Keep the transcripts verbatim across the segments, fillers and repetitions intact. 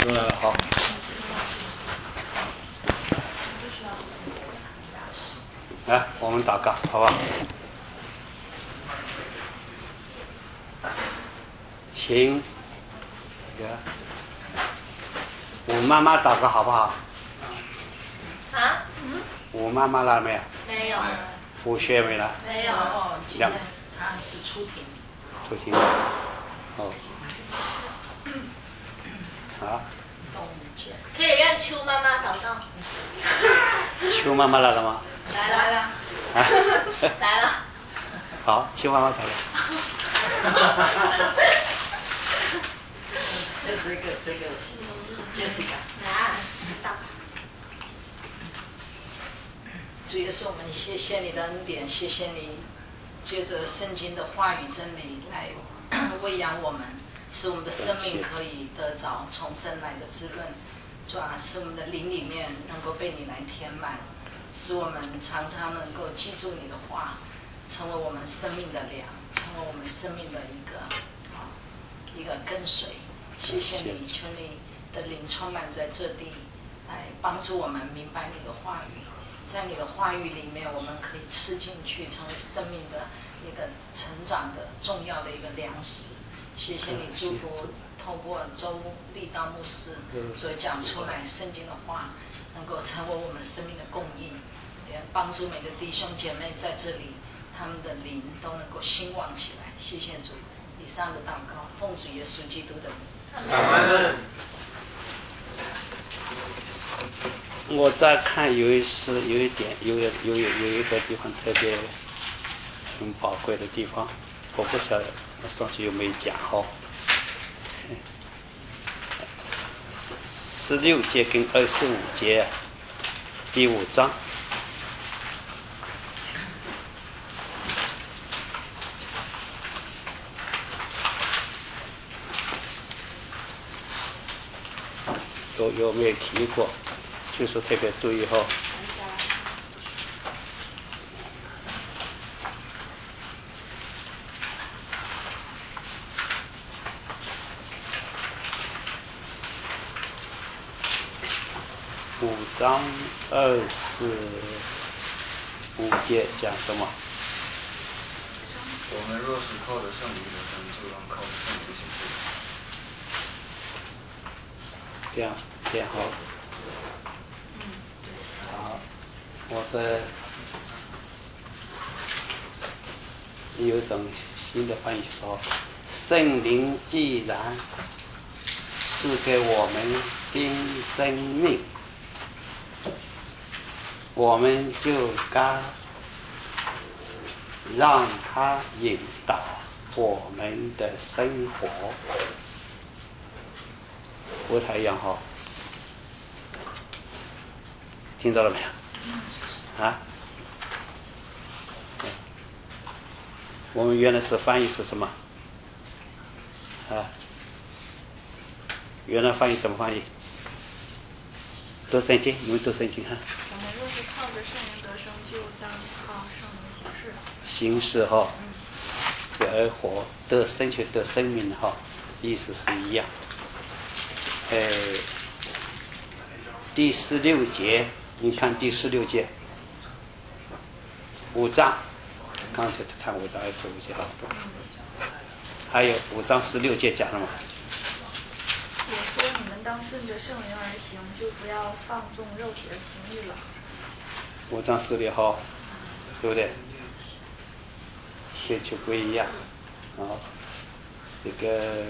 出来了，好。来，我们祷告，好吧？请这个我妈妈祷告好不好？ 啊？嗯？ 我妈妈来没有？ 没有。 我学没了？ 没有。 哦，今天他是出庭。 出庭。哦。好。 可以让邱妈妈祷告。 邱妈妈来了吗？ 来了。来了。 啊、 来了。 好，邱妈妈来了。 这个这个是 Jessica。 来，祷告。 主耶稣，我们谢谢你的恩典，谢谢你借着圣经的话语真理来喂养我们，使我们的生命可以得着重生来的滋润，主啊，使我们的灵里面能够被你来填满，使我们常常能够记住你的话，成为我们生命的粮，成为我们生命的一个啊一个跟随。谢谢你，求你的灵充满在这地，来帮助我们明白你的话语。在你的话语里面，我们可以吃进去，成为生命的一个成长的重要的一个粮食。谢谢你祝福，透过周立道牧师所讲出来圣经的话，能够成为我们生命的供应，也帮助每个弟兄姐妹在这里，他们的灵都能够兴旺起来。谢谢主，以上的祷告，奉主耶稣基督的名。 阿门。我在看有一次有一点有有有有一个地方特别很宝贵的地方，我不晓得我上次有没有讲好。十六节跟二十五节，第五章。有有没有提过？就是特别注意哈。五章二十五节讲什么？ 我们若是靠着圣灵得生，就当靠着圣灵行事。 这样这样好。好，我是有一种新的翻译说，圣灵既然赐给我们新生命，我们就该让他引导我们的生活。不太一样哈，听到了没有？啊？我们原来是翻译是什么？啊？原来翻译怎么翻译？读圣经，你们读圣经哈。 我们若是靠着圣灵得生，就当靠圣灵行事。 行事哈，这而活得生就得生命哈，意思是一样。呃，第十六节，你看第十六节，五章，刚才看五章二十五节哈，还有五章十六节讲什么？ 也说你们当顺着圣灵而行，就不要放纵肉体的情欲了。 五章十六号，对不对？这就不一样，啊，这个。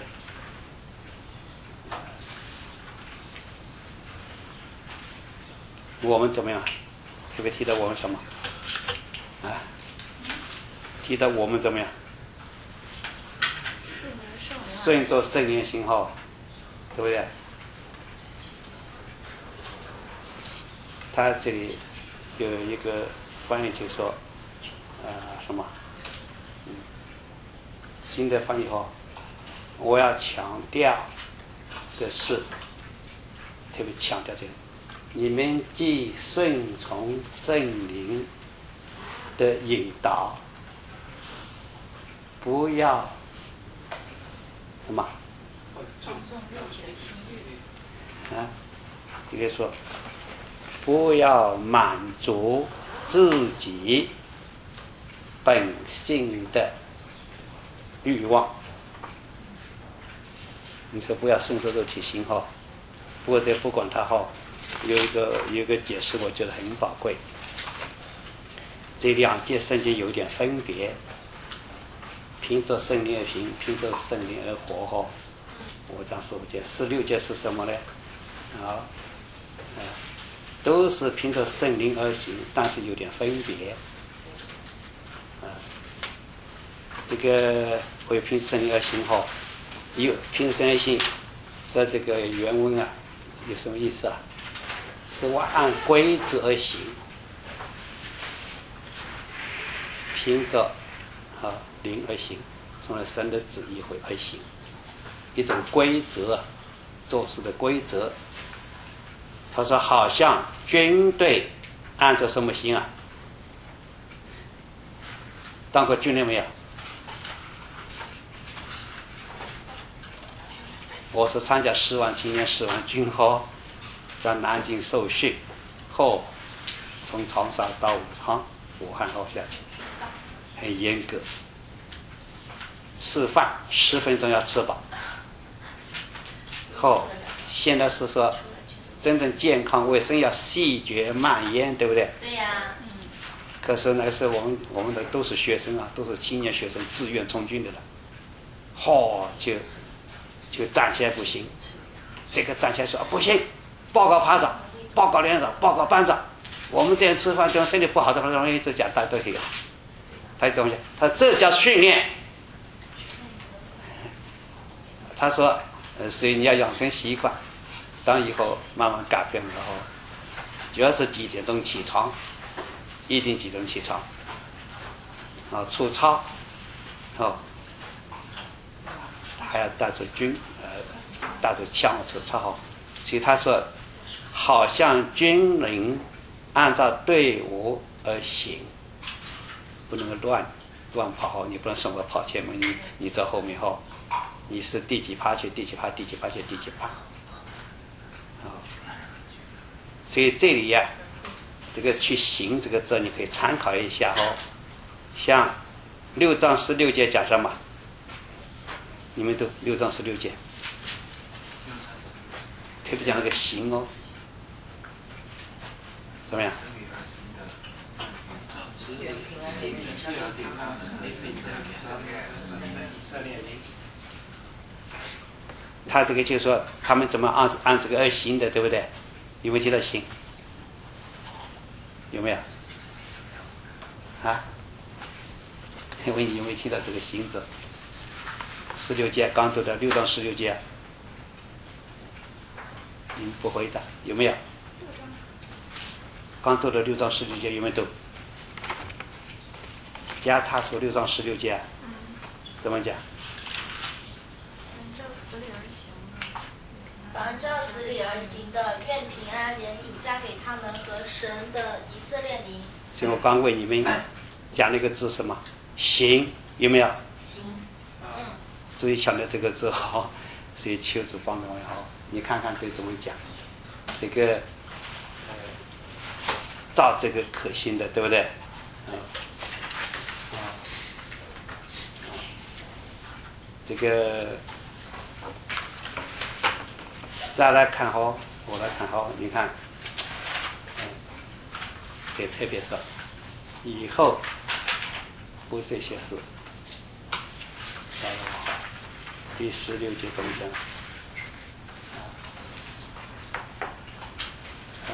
我们怎么样？特别提到我们什么？啊？提到我们怎么样？顺着圣灵行号，对不对？他这里有一个翻译就说，呃，什么？嗯，新的翻译号，我要强调的是，特别强调这个。你们既顺从圣灵的引导，不要什么？ 放纵肉体的情欲。 啊，这个说不要满足自己本性的欲望。你说不要顺着肉体行哈，不过这不管它哈，有一个有一个解释，我觉得很宝贵。这两界圣经有点分别，凭着圣灵而行，凭着圣灵而活哈。我讲十五界，十六界是什么呢？啊，呃，都是凭着圣灵而行，但是有点分别。啊，这个会凭圣灵而行哈。有凭圣灵而行，说这个原文啊，有什么意思啊？是我按规则而行，凭着啊灵而行，从而神的旨意会而行，一种规则，做事的规则。他说好像军队按照什么行啊？当过军人没有？我是参加十万青年十万军后，在南京受训后，从长沙到武昌、武汉后下去，很严格。吃饭十分钟要吃饱。后现在是说，真正健康卫生要细嚼慢咽，对不对？ 对呀、啊。 可是那时候我们我们的都是学生啊，都是青年学生，自愿从军的了。嚯、哦，就。就站起来不行，这个站起来说不行，报告排长，报告连长，报告班长，我们这样吃饭对身体不好的话，容易这讲大家都可以。他怎么讲？他这叫训练。他说，呃，所以你要养成习惯，当以后慢慢改变了后，主要是几点钟起床，一定几点钟起床，啊，出操，哦。还要带着军，呃，带着枪出操，所以他说，好像军人按照队伍而行，不能够乱乱跑哈，你不能送我跑前门，你你在后面哈，你是第几趴去，第几趴，第几趴去，第几趴，啊，所以这里呀、啊，这个去行这个字，你可以参考一下哈，像六章十六节讲什么？你们都六章十六节，特别讲那个行哦，怎么样？他这个就是说，他们怎么按按这个而行的，对不对？有没有提到行？有没有？啊？我问你有没有提到这个行字？十六节刚读的六章十六节，你不回答有没有？刚读的六章十六节有没有读？加他说六章十六节，怎么讲？ 凡照此理而行的，愿平安怜悯加给他们和神的以色列民。 所以我刚为你们讲了一个字什么？行，有没有？ 行。 注意强调这个字好，所以求主帮助我好。你看看对怎么讲？这个呃，照这个可行的，对不对？嗯，啊，这个再来看好，我来看好，你看，嗯，这特别说，以后不这些事。第十六节中间，呃，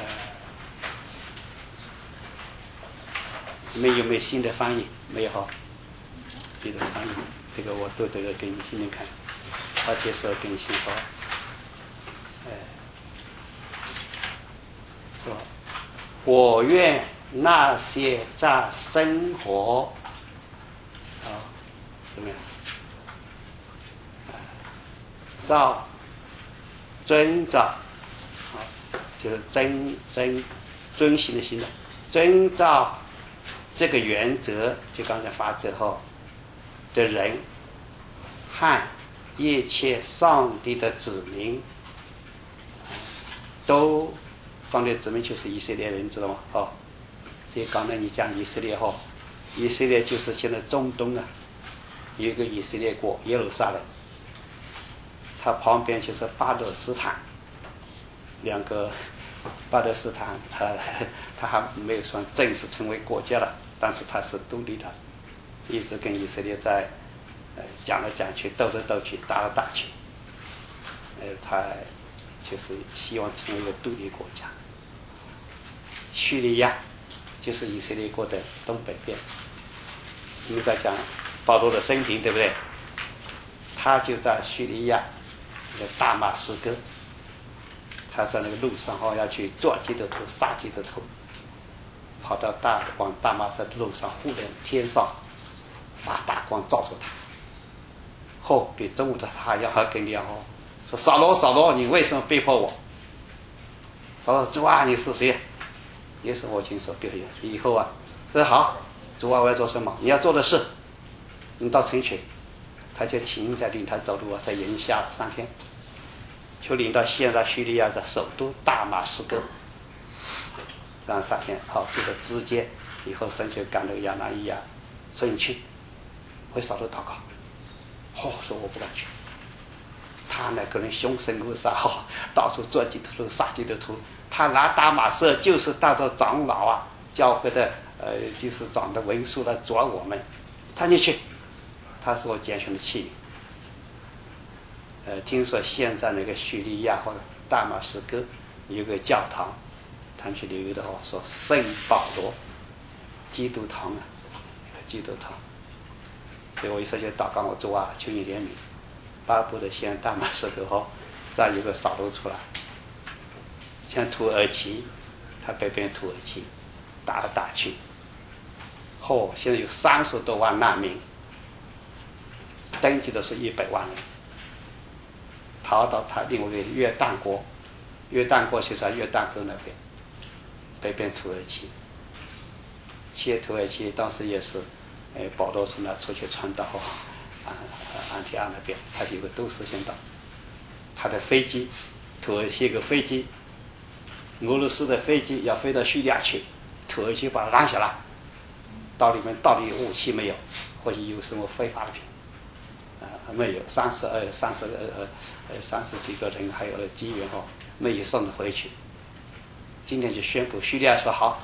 你们有没有新的翻译？没有哈，新的翻译，这个我都这个给你听听看，而且说更新好，哎、呃，说，我愿那些在生活，啊，怎么样？照遵照，好，就是遵遵遵循的行的，遵照这个原则，就刚才法则后的人，和一切上帝的子民， 都上帝子民就是以色列人，知道吗？哦，所以刚才你讲以色列哈，以色列就是现在中东啊，有一个以色列国耶路撒冷，它旁边就是巴勒斯坦，两个巴勒斯坦，它它还没有算正式成为国家了，但是它是独立的，一直跟以色列在呃讲来讲去，斗来斗去，打来打去，呃，它就是希望成为一个独立国家。叙利亚就是以色列国的东北边，我们在讲保罗的生平，对不对？他就在叙利亚那个大马士革，他在那个路上哈要去捉基督徒、杀基督徒，跑到大往大马士革的路上，忽然天上发大光照住他，后比中午的他要还更亮哦，说扫罗扫罗，你为什么背叛我？扫罗主啊，你是谁？也是我亲手背叛你。以后啊，说好，主啊，我要做什么？你要做的事，你到城去。他就请在领他走路啊，在营下了三天，就领到现在叙利亚的首都大马士革，这样三天，好，这个直接以后神就赶那个亚拿伊亚，说你去，为扫罗祷告。哦，说我不敢去。他那个人凶神恶煞，哦，到处捉基督徒、杀基督徒。他拿大马士就是带着长老啊，教会的呃，就是长的文书来捉我们。他你去。他是我拣选的器皿。呃，听说现在那个叙利亚或者大马士革有个教堂，他们去旅游的话说圣保罗基督堂啊，基督堂。所以我一说就祷告我主啊，求你怜悯，巴不得现在大马士革后再有个扫罗出来，像土耳其，他北边土耳其打来打去，后、哦、现在有三十多万难民。登记的是一百万人，逃到他另外一个约旦国，约旦国就在约旦河那边，北边土耳其。其实土耳其当时也是，呃，保罗从那出去传到啊安提阿那边，他有个都市先导，他的飞机，土耳其有个飞机，俄罗斯的飞机要飞到叙利亚去，土耳其把它拦下来，到里面到底有武器没有，或者有什么非法的品。呃，没有，三十二、三十呃呃三十几个人，还有机缘哦，没有送回去。今天就宣布，叙利亚说好，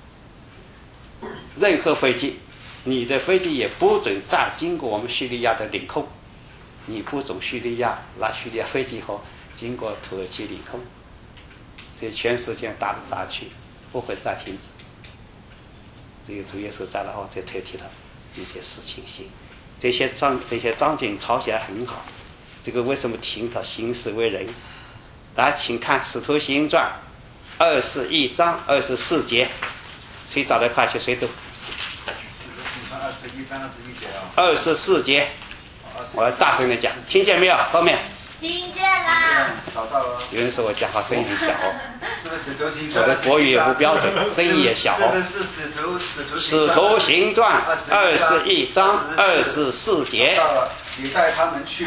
任何飞机，你的飞机也不准再经过我们叙利亚的领空，你不准叙利亚来叙利亚飞机后经过土耳其领空，所以全世界打来打去，不会再停止。这个主耶稣在了后，再特提到这些事情行。这些章这些章节抄起来很好，这个为什么听他行事为人？大家请看《使徒行传》二十一章二十四节，谁找得快去谁读。 二十一章二十一节啊。 二十四节，我要大声的讲，听见没有？后面。 听见啦。 找到了。 有人说我讲话声音很小， 是不是使徒行我的国语也不标准，声音也小。 是不是使徒使徒使徒行传二十一章二十四节。 你带他们去，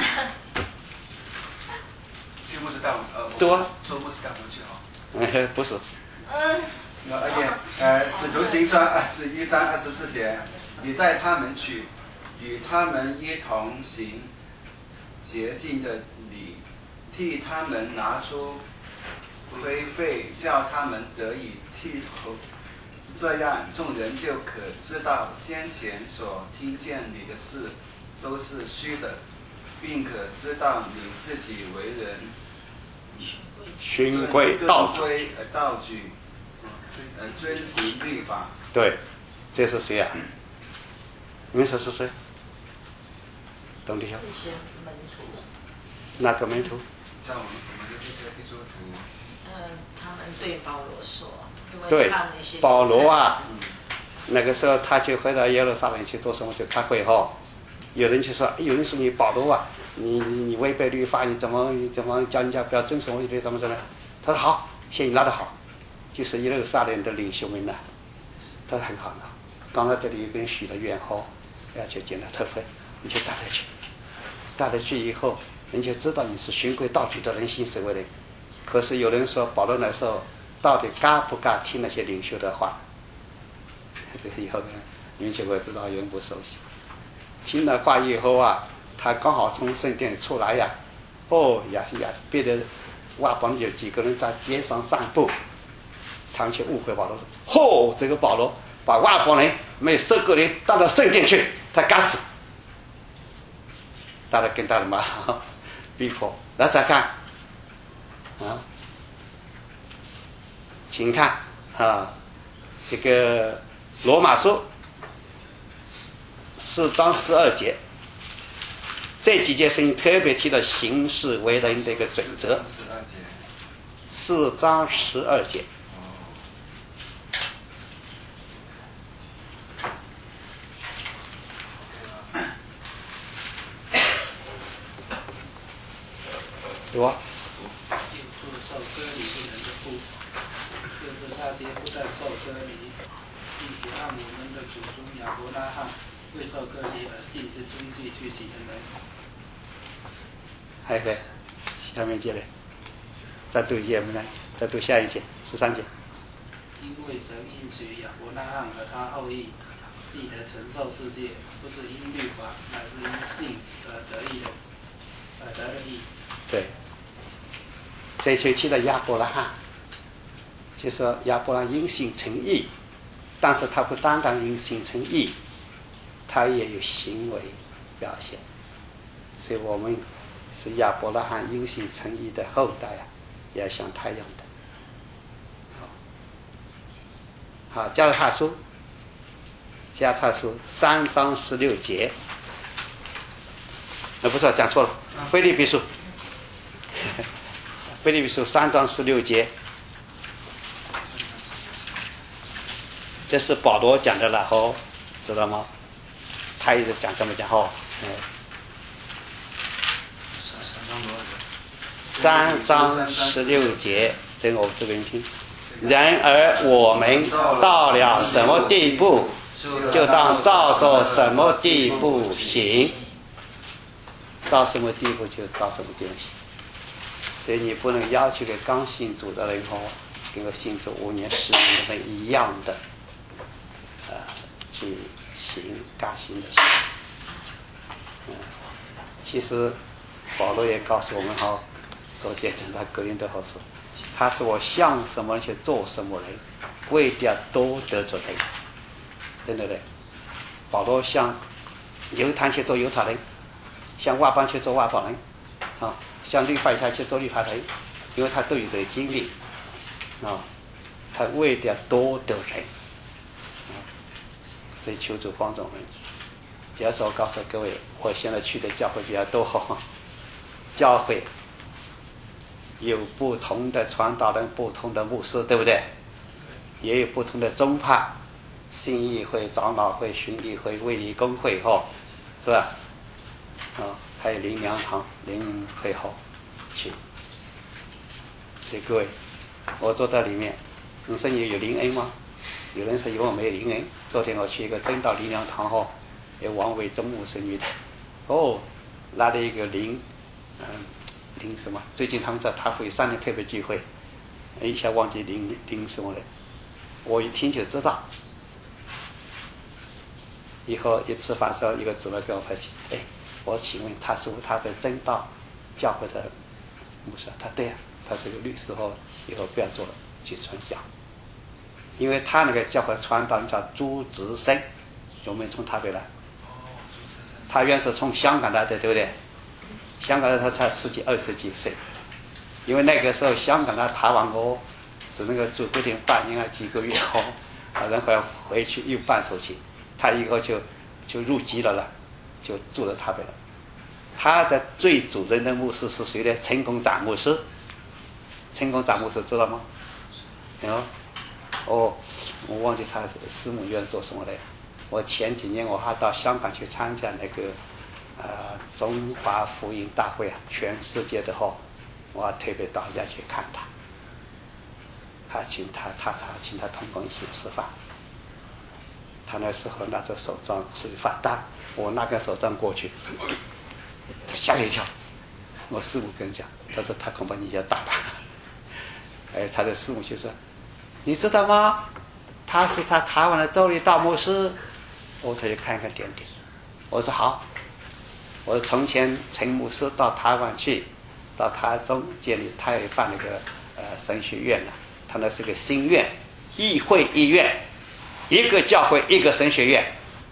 是不是带我们？呃， 对啊。 说不是带我们去啊。 嗯，不是。 嗯。 那而且呃，使徒行传二十一章二十四节，你带他们去，与他们一同行洁净的礼，替他们拿出灰费，叫他们得以剃头，这样众人就可知道先前所听见你的事都是虚的，并可知道你自己为人循规蹈矩， 道具，呃，遵行律法。 对，这是谁啊？你们说是谁？董弟兄。 一些门徒。 哪个门徒？ 像我们我们的这些基督徒。 嗯，他们对保罗说，因为对看了一些保罗啊， 嗯， 那个时候他就回到耶路撒冷去做什么？去开会哈。有人就说，有人说你保罗啊，你你你违背律法，你怎么你怎么叫人家不要遵守律法，怎么怎么？他说好，先拉得好，就是耶路撒冷的领袖们呢，他说很好的。刚才这里有个人许了愿哈，要去见他特会，你就带他去，带他去以后，人就知道你是循规蹈矩的人，行事为人。 可是有人说保罗那时候到底该不该听那些领袖的话？这个以后呢，领袖我知道有人不熟悉。听了话以后啊，他刚好从圣殿出来呀，哦呀呀，别的外邦有几个人在街上散步，他们却误会保罗说：“嚯、哦，这个保罗把外邦人没有十个人带到圣殿去，他该死！”大家跟他的马上逼迫，来再看啊，请看啊，这个罗马书四章十二节，这几节圣经特别提到行事为人的一个准则。四章十二节。对吧？ 受割礼的人的父，就是那些不再受割礼，并且按我们的祖宗亚伯拉罕未受割礼而信之踪迹去行的人。 还有嘞，下面节嘞，再读一节没来，再读下一节，十三节。 因为神应许亚伯拉罕和他后裔必得承受世界，不是因律法，乃是因信而得义的，而得的义。 对。这就提到亚伯拉罕，就说亚伯拉罕因信称义，但是他不单单因信称义，他也有行为表现，所以我们是亚伯拉罕因信称义的后代啊，也要像他一样的。好，好，加拉太书，加拉太书三章十六节，那不是讲错了，腓立比书。腓立比书三章十六节，这是保罗讲的了哦，知道吗？他一直讲这么讲哦，嗯。三章十六节，这个我这边听。然而我们到了什么地步，就当照着什么地步行。到什么地步就到什么地步行。所以你不能要求给刚信主的人和跟个信主五年、十年的人一样的，呃，去行刚信的行。嗯，其实保罗也告诉我们哈，昨天讲到格林德后说，他说我像什么去做什么人，为的多得着人，真的嘞。保罗像犹太去做犹太人，像外邦去做外邦人，啊。像律法下去做律法人，因为他都有这个经历啊，他为的多得人啊，所以求主帮助我们。比如说，我告诉各位，我现在去的教会比较多哈，教会有不同的传道人，不同的牧师，对不对？也有不同的宗派，信义会、长老会、巡礼会、卫理公会哈，是吧？啊。还有灵粮堂、灵会后去，所以各位，我坐在里面，你说你有灵恩吗？有人说以我没有灵恩。昨天我去一个真道灵粮堂后，有王伟忠牧师女的，哦，来了一个灵，嗯，灵什么？最近他们在他会三年特别聚会，一下忘记灵灵什么了，我一听就知道。以后一吃饭时候，一个姊妹跟我说起，哎。我请问他是他的真道教会的牧师？他对呀、啊，他是个律师后，以后不要做了，去传讲。因为他那个教会传道叫朱植生，有没有从台北来？他原是从香港来的，对不对？香港的他才十几二十几岁，因为那个时候香港的台湾国是那个住固定半年啊几个月后，啊然后要回去又办手续，他以后就就入籍了了。就住在台北了。他的最主任的牧师是谁呢？陈公展牧师。陈公展牧师知道吗？哦，哦，我忘记他师母院做什么了。我前几年我还到香港去参加那个呃中华福音大会啊，全世界的哈，我还特别到家去看他，还请他他他请他同工一起吃饭。他那时候拿着手杖吃饭单。我拿个手杖过去，他吓一跳。我师母跟讲，他说他恐怕你要打他， 哎，他的师母就说：“你知道吗？他是他台湾的州立大牧师。”哦，他就看看点点。我说好。我说从前陈牧师到台湾去，到台中建立，他也办那个呃神学院了。他那是个新院，议会医院，一个教会一个神学院。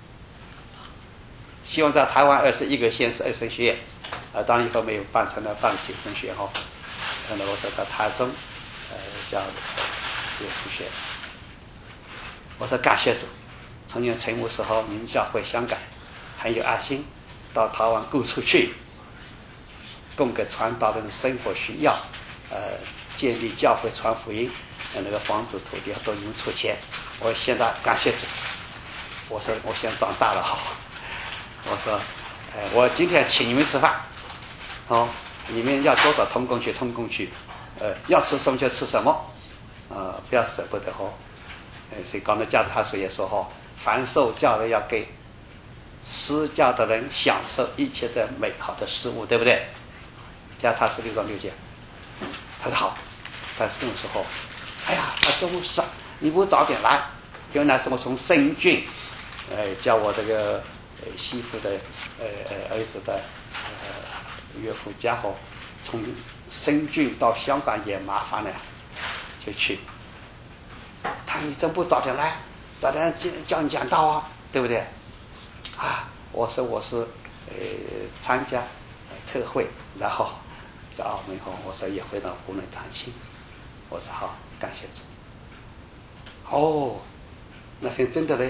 希望在台湾二十一个县市二神学院，啊，当然以后没有办成了办几个神学院哈。那我说到台中，呃，叫这个神学院。我说感谢主，从前陈牧师和你们教会香港很有爱心。到台湾各处去，供给传道人生活需要，呃，建立教会传福音，呃、那个房子土地都你们出钱。我现在感谢主，我说我现在长大了哈，我说，呃，我今天请你们吃饭，哦，你们要多少通工去通工去，呃，要吃什么就吃什么，呃，不要舍不得哈。呃，所以刚才教他说也说哈，凡受教的要给施教的人享受一切的美好的事物，对不对？加他说六章六节，他说好。他什么时候？哎呀，他中午上，你不早点来？原来是我从深圳，呃，叫我这个呃媳妇的呃呃儿子的呃岳父家伙，从深圳到香港也麻烦了，就去。他你怎么不早点来？早点叫你讲道啊，对不对？啊，我说我是呃参加特会，然后在澳门后，我说也回到湖南探亲，我说好，感谢主。哦，那天真的嘞，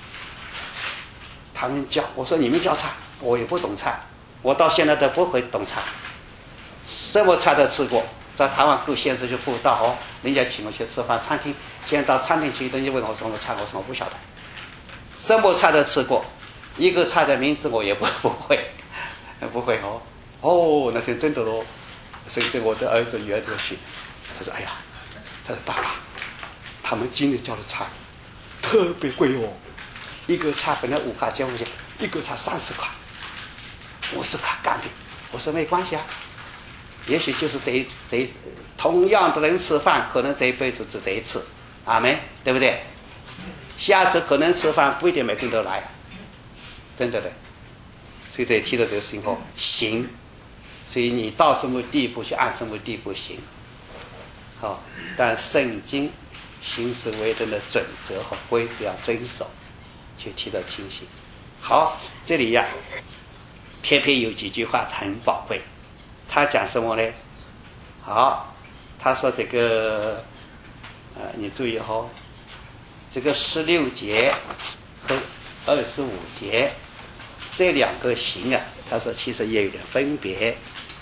他们教我说你们教菜，我也不懂菜，我到现在都不会懂菜，什么菜都吃过，在台湾各县市去布道哦，人家请我去吃饭，餐厅，现在到餐厅去，人家问我什么菜，我说我不晓得，什么菜都吃过。一个菜的名字我也不不会，不会哦。哦，那天真的哦，所以我的儿子女儿都去。他说：“哎呀，他说爸爸，他们今天教的菜特别贵哦，一个菜本来五块钱五钱，一个菜三十块，五十块干饼。”我说没关系啊，也许就是这一这一同样的人吃饭，可能这一辈子只这一次，阿们，对不对？下次可能吃饭不一定每个人都来。真的的，所以这提到这个事情后行，所以你到什么地步去按什么地步行，好，但圣经行事为人的准则和规则要遵守，就提到清醒。好，这里呀，偏偏有几句话很宝贵，他讲什么呢？好，他说这个，呃，你注意哦，这个十六节和二十五节。这两个行啊，他说其实也有点分别，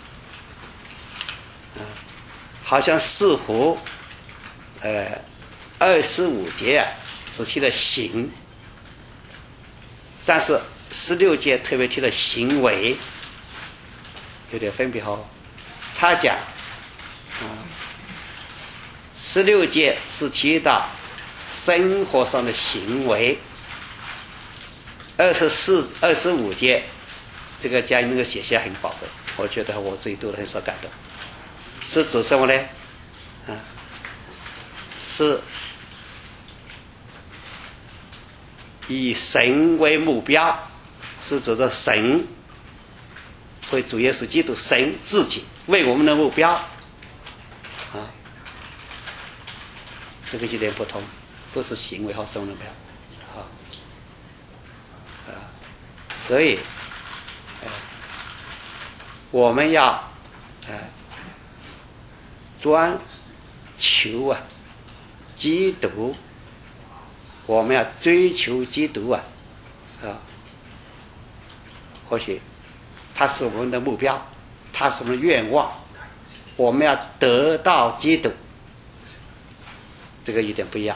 嗯，好像似乎，呃，二十五节啊只提了行，但是十六节特别提了行为，有点分别哦。他讲，嗯，十六节是提到生活上的行为。二十四、二十五节，这个讲那个写写很宝贵，我觉得我自己读得很受感动。是指什么呢？啊，是以神为目标，是指着神为主耶稣基督，神自己为我们的目标啊，这个有点不同，不是行为和神的目标。所以，呃，我们要呃专求啊基督，我们要追求基督啊啊，或许他是我们的目标，他是我们的愿望，我们要得到基督，这个有点不一样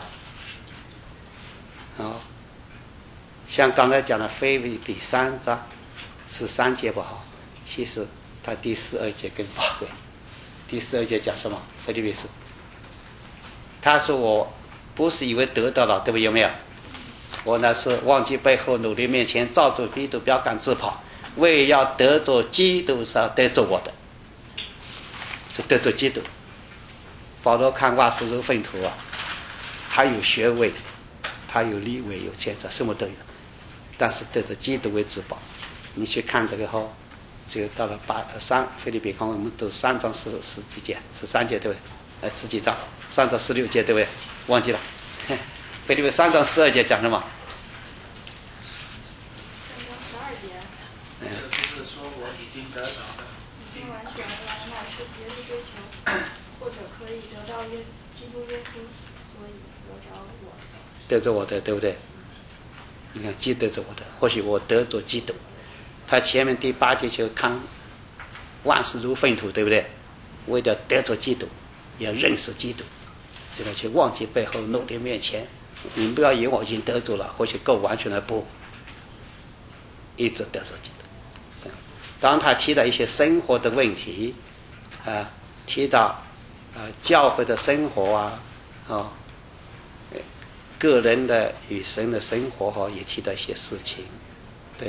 啊。像刚才讲的腓立比三章十三节不好，其实他第十二节更宝贵。第十二节讲什么？腓立比书，他说我不是以为得到了，对不对？有没有？我那是忘记背后，努力面前，照着基督标杆自跑，为要得着基督上得着我的，是得着基督。 保罗看万事如粪土啊，他有学位，他有立位，有见证，什么都有，但是得着基督为至宝。你去看这个后，这个到了八三腓立比书，我们读三章十十几节，十三节对不对？呃，十几章，三章十六节对不对？忘记了。腓立比三章十二节讲什么？ 三章十二节。 这就是说我已经得着了， 已经完全了，乃是竭力追求，或者可以得到耶基督耶稣，所以得着我。 得着我的，对不对？你看，既得着我的，或许我得着基督。他前面第八节就看万事如粪土，对不对？为了得着基督，要认识基督，这个去忘记背后，努力面前。你们不要以为我已经得着了，或许够完全的，不，一直得着基督。这样，当他提到一些生活的问题，啊，提到啊教会的生活啊，啊，个人的与神的生活哈、啊，也提到一些事情，对。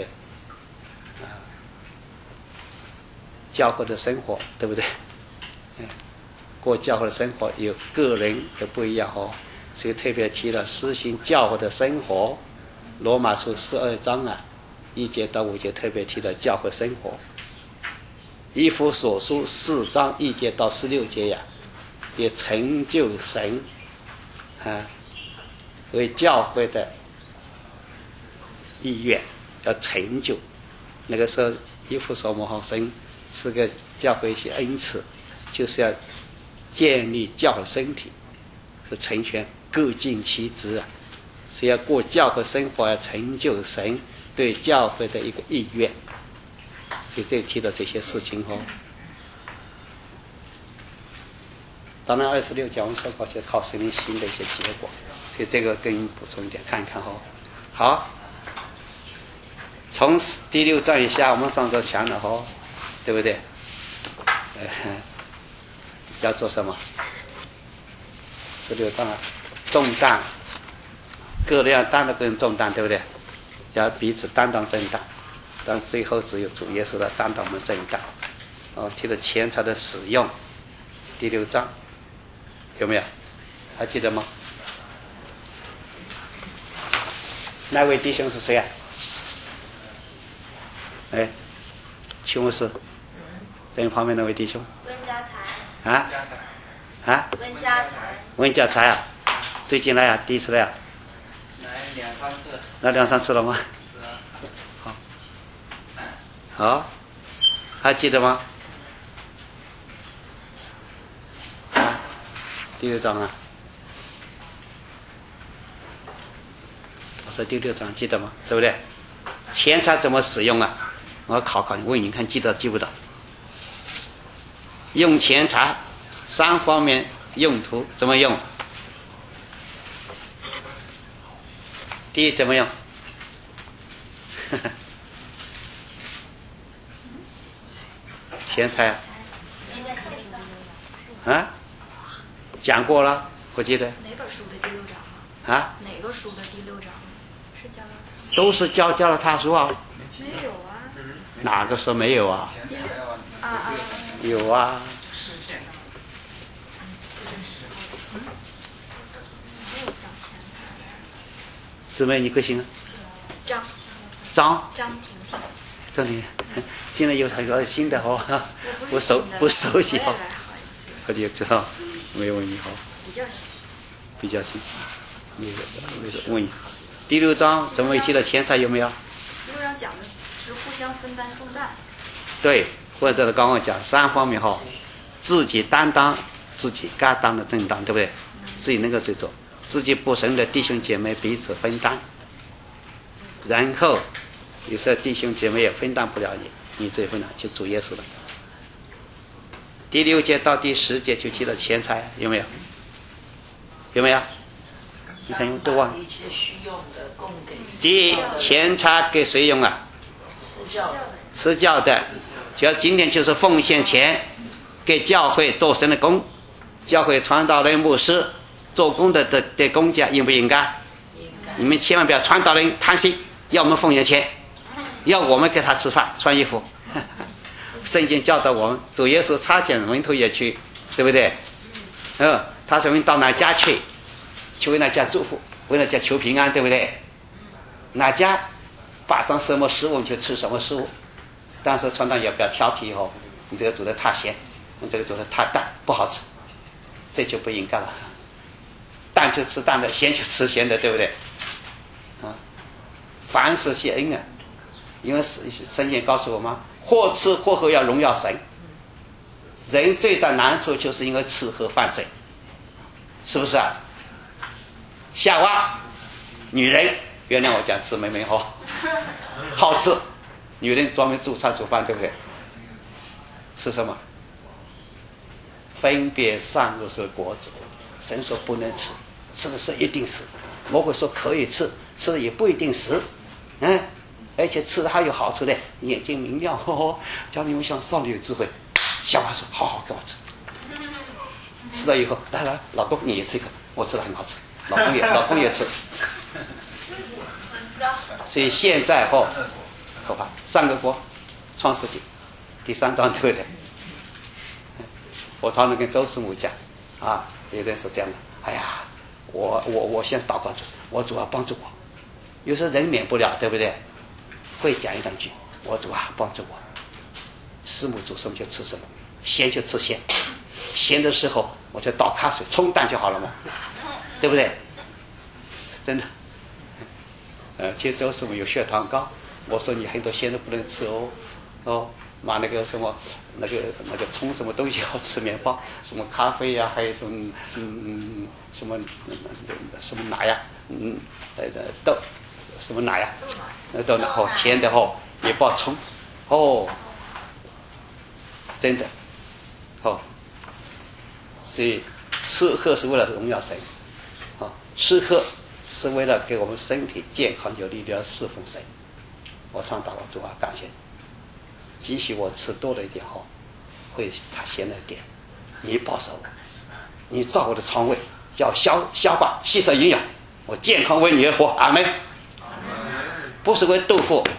教会的生活，对不对？嗯，过教会的生活有个人的不一样哦，所以特别提了实行教会的生活。罗马书十二章啊，一节到五节特别提了教会生活。以弗所书四章一节到十六节呀、啊，也成就神啊为教会的意愿要成就。那个时候以弗所摩好神是个教会一些恩赐，就是要建立教会身体，是成全各尽其职啊，是要过教会生活，要成就神对教会的一个意愿。所以这提到这些事情哦。当然二十六讲我们说过，就靠神灵行的一些结果，所以这个跟你补充一点看一看哦。好，从第六章以下，我们上周讲了哦。对不对？呃，要做什么？十六章啊，重担，各人要担的跟重担，对不对？要彼此担当重担，但最后只有主耶稣来担当我们重担。哦，提到钱财的使用，第六章有没有？还记得吗？那位弟兄是谁啊？哎，请问是？在旁边那位弟兄， 温家财啊啊， 温家财， 温家财啊，最近来啊，第一次来啊， 来两三次， 来两三次了吗？ 是啊， 好，好，还记得吗？啊，第六章啊，我说第六章记得吗？对不对？钱财怎么使用啊？我考考你，问你看记得记不得？用钱财三方面用途怎么用？第一怎么用？钱财啊，讲过了，我记得。 哪本书的第六章啊？ 哪个书的第六章？是讲了？ 都是教教了他书啊。 没有啊。 哪个说没有啊？ 啊啊。 有啊。姊妹，你贵姓啊？ 张。 张。 张婷婷。 这里，今天有很多新的哦，不熟不熟悉哦，我就知道没问题哦。 比较新。 比较新。那个那个问你，第六章怎么提的钱财有没有？ 第六章讲的是互相分担重担。 对，或者刚刚讲三方面哈，自己担当自己该当的正当，对不对？自己能够去做，自己不生的弟兄姐妹彼此分担，然后有时候弟兄姐妹也分担不了你，你自己分担就主耶稣了。第六节到第十节就提到钱财，有没有？有没有？你看有都忘。 一切需用的供给。 第一，钱财给谁用啊？ 施教的。 施教的，只要今天就是奉献钱给教会做神的工，教会传道人、牧师做工的的的工价应不应该？ 应该。 你们千万不要传道人贪心，要我们奉献钱，要我们给他吃饭、穿衣服。圣经教导我们，主耶稣差遣门徒也去，对不对？ 嗯，他是为到哪家去，去为那家祝福，为那家求平安，对不对？哪家摆上什么食物就吃什么食物，但是船长也不要挑剔哦，你这个煮的太咸，你这个煮的太淡，不好吃，这就不应该了。淡就吃淡的，咸就吃咸的，对不对？啊，凡是谢恩啊，因为圣经告诉我们，或吃或喝要荣耀神。人最大难处就是因为吃喝犯罪，是不是啊？夏娃，女人，原谅我讲吃妹妹好，好吃，女人专门煮菜煮饭，对不对？吃什么？分别善恶是果子，神说不能吃，吃的是一定死，魔鬼说可以吃，吃的也不一定死，嗯，而且吃的还有好处的，眼睛明亮，呵呵，家里面像少女有智慧。小娃说好好给我吃，吃了以后来来，老公你也吃一个，我吃的很好吃，老公也老公也吃。所以现在后可怕，三个国，创世纪第三章对的。我常常跟周师母讲啊，有的人是这样的，哎呀，我我我先祷告主，我主要帮助我，有时候人免不了，对不对？会讲一两句，我主啊帮助我，师母煮什么就吃什么，咸就吃咸，咸的时候我就倒开水冲淡就好了嘛，对不对？真的。呃，其实周师母有血糖高，我说你很多咸的不能吃哦，哦，买那个什么那个那个冲什么东西要吃面包，什么咖啡呀、啊，还有什么嗯嗯什么什么奶呀、啊，嗯呃豆什么奶呀、啊，豆然后甜的哦也不要冲，哦，真的，哦，所以吃喝是为了荣耀神，啊、哦，吃喝是为了给我们身体健康有力量侍奉神。我常祷告主啊，感谢你，即使我吃多了一点哈，会太咸了一点，你保守我，你照我的肠胃，叫消消化吸收营养，我健康为你而活，阿门。不是为豆腐。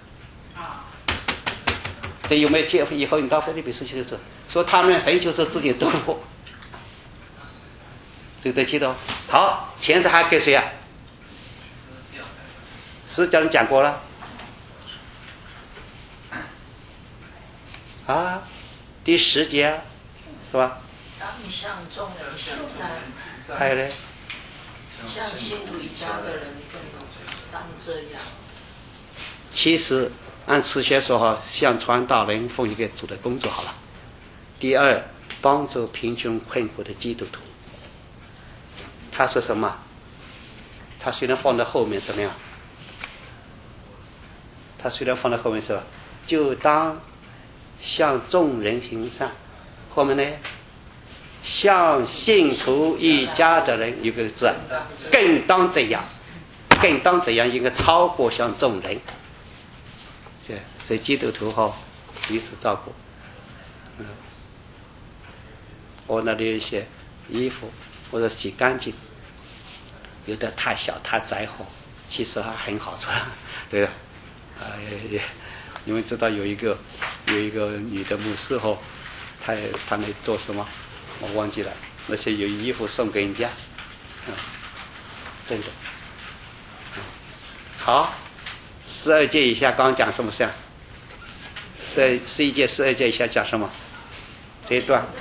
这有没有贴？以后你到菲律宾去就是说他们神就是自己豆腐，这个得听到。好，钱财还给谁啊？是叫你讲过了啊，第十节是吧？ 当向众人行善， 还有呢？ 向信主一家的人更当这样。 其实按慈学说哈，向传道人奉一个主的工作好了。第二，帮助贫穷困苦的基督徒。他说什么？他虽然放在后面怎么样？他虽然放在后面是吧？就当向众人行善。后面呢？向信徒一家的人有个字，更当这样，更当这样，应该超过向众人。所以基督徒哈，彼此照顾。嗯，我那里有一些衣服，或者洗干净，有的太小太窄哈，其实还很好穿，对吧？啊、呃，你们知道有一个有一个女的牧师哈，她她那做什么？我忘记了，那些有衣服送给人家，嗯，真的。嗯、好，十二届以下刚刚讲什么事啊？十二十一届、十二届以下讲什么？这一段。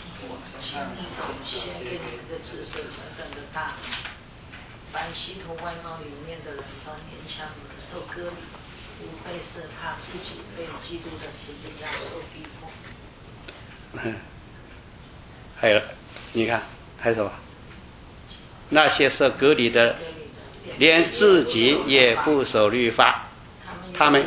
先对你们的知识何等的大，凡系统外貌里面的人都勉强你们受割礼，无非是怕自己被基督的十字架受逼迫。 嗯，还有，你看还有什么？那些受割礼的，连自己也不守律法，他们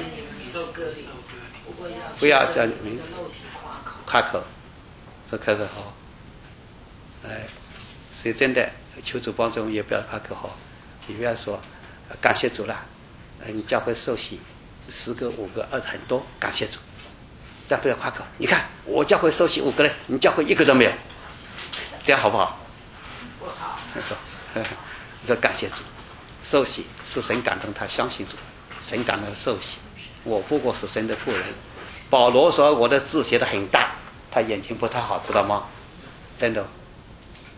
不要叫你们夸口，是夸口好。哎，所以真的求主帮助我们，也不要夸口好，也不要说感谢主了，你教会受洗十个、五个、二很多，感谢主。但不要夸口，你看我教会受洗五个人，你教会一个都没有，这样好不好？ 不好。 你说感谢主，受洗是神感动他相信主，神感动受洗，我不过是神的仆人。保罗说我的字写得很大，他眼睛不太好，知道吗？真的，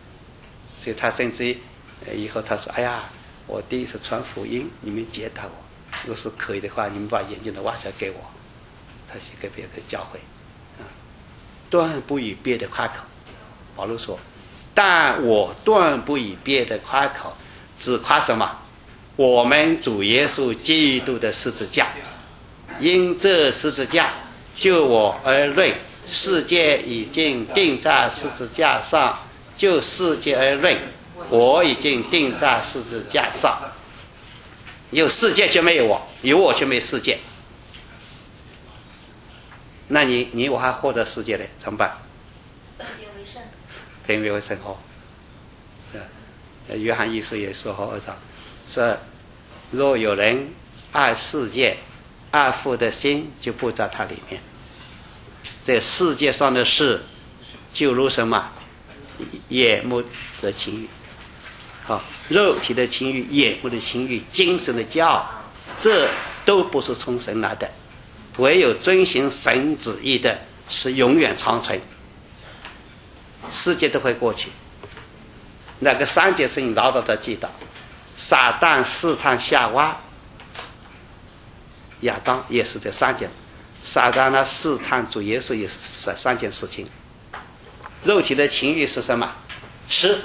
所以他甚至以后他说：“哎呀，我第一次传福音，你们接待我，如果是可以的话，你们把眼睛的挖下给我。”他写给别的教会，啊，断不以别的夸口。保罗说：“但我断不以别的夸口，只夸什么？我们主耶稣基督的十字架。因这十字架，就我而论，世界已经钉在十字架上；就世界而论，我已经钉在十字架上。有世界却没有我，有我却没有世界。那你你我还获得世界嘞，怎么办？ 分别为圣。 分别为圣哦。约翰一书也说好二章，说若有人爱世界，爱父的心就不在他里面。这世界上的事，就如什么？眼目的情欲，好，肉体的情欲、眼目的情欲、精神的骄傲，这都不是从神来的。唯有遵行神旨意的，是永远长存。世界都会过去。那个三节圣经牢牢的记到，撒旦试探夏娃，亚当也是这三件。撒旦呢试探主耶稣也是三件事情。肉体的情欲是什么？吃，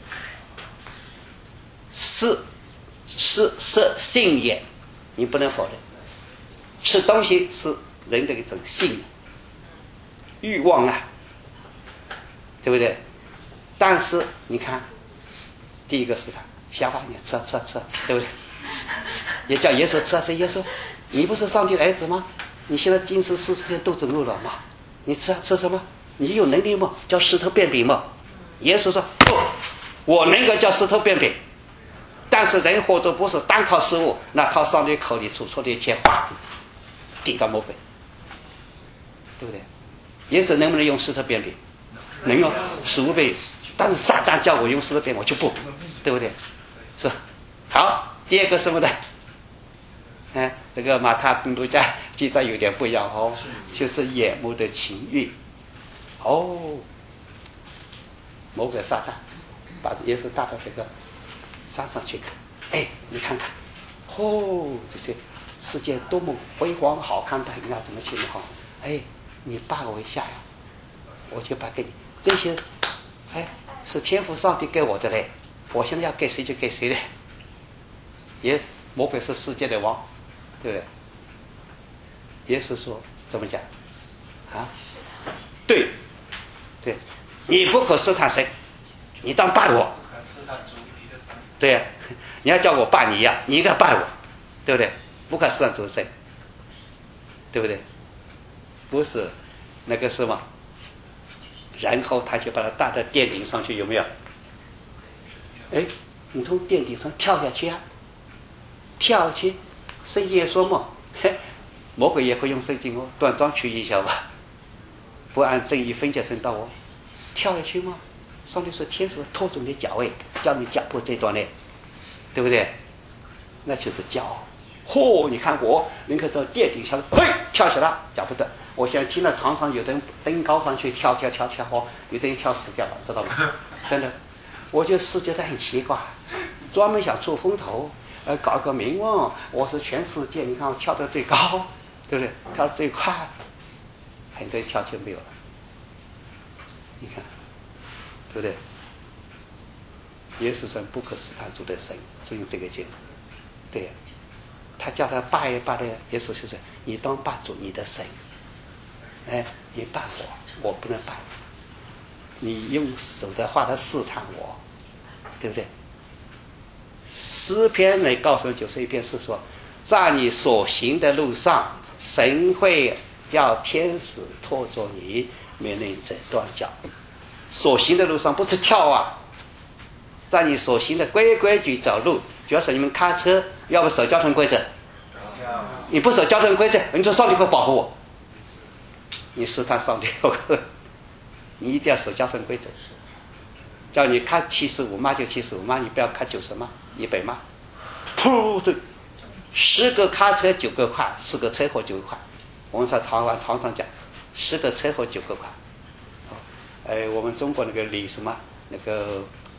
是是是性也，你不能否认。吃东西是人的一种性欲望啊，对不对？但是你看，第一个是他夏娃，你吃吃吃，对不对？也叫耶稣吃吃耶稣，你不是上帝的儿子吗？你现在今世四十天肚子饿了吗？你吃吃什么？你有能力吗？叫石头变饼吗？耶稣说不，我能够叫石头变饼，但是人活着不是单靠食物，那靠上帝口里吐出的一切话抵到魔鬼，对不对？耶稣能不能用石头变饼？能用食物变饼，但是撒旦叫我用石头变，我就不，对不对？是吧？好，第二个什么的？嗯，这个马太跟路加记载有点不一样哦，就是眼目的情欲。哦，魔鬼撒旦把耶稣带到这个山上去看，哎，你看看，哦，这些世界多么辉煌好看的，你要怎么去好？哎，你拜我一下呀，我就拜给你。这些，哎，是天父上帝给我的嘞，我现在要给谁就给谁嘞。耶，魔鬼是世界的王，对不对？耶稣说怎么讲？啊，对，对，你不可试探神，你当拜我。对呀、啊，你要叫我拜你一样，你应该拜我，对不对？不可试探主神，对不对？不是那个什么，然后他就把他带到殿顶上去，有没有？哎，你从殿顶上跳下去啊，跳下去，圣经也说嘛，嘿，魔鬼也会用圣经哦，断章取义一下吧，不按正义分解成道哦，跳下去嘛。上帝说天使拖住你的脚位，叫你脚步这段呢，对不对？那就是骄傲。嚯、哦，你看我能够在殿顶上，嘿，跳起来，脚不断。我现在听了，常常有的人登高上去跳跳跳跳，哦，有的人跳死掉了，知道吗？真的，我觉得世界都很奇怪，专门想出风头，呃，搞个名望。我是全世界，你看我跳得最高，对不对？跳得最快，很多人跳就没有了。你看。对不对？耶稣说不可试探主的神，是用这个经。对呀、啊，他叫他拜一拜的，耶稣就说你当拜主你的神。哎，你拜我，我不能拜你。你用手的话来试探我，对不对？诗篇来告诉九十一篇是说，在你所行的路上，神会叫天使拖着你，免得你这断脚。所行的路上不是跳啊，在你所行的规规矩走路，主要是你们开车要不守交通规则，你不守交通规则，你说上帝会保护我，你试探上帝，你一定要守交通规则。叫你开七十五码就七十五码，你不要开九十码、一百码。噗，对，十个开车九个快，十个车祸九个快。我们在台湾常常讲，十个车祸九个快。哎，我们中国那个李什么那个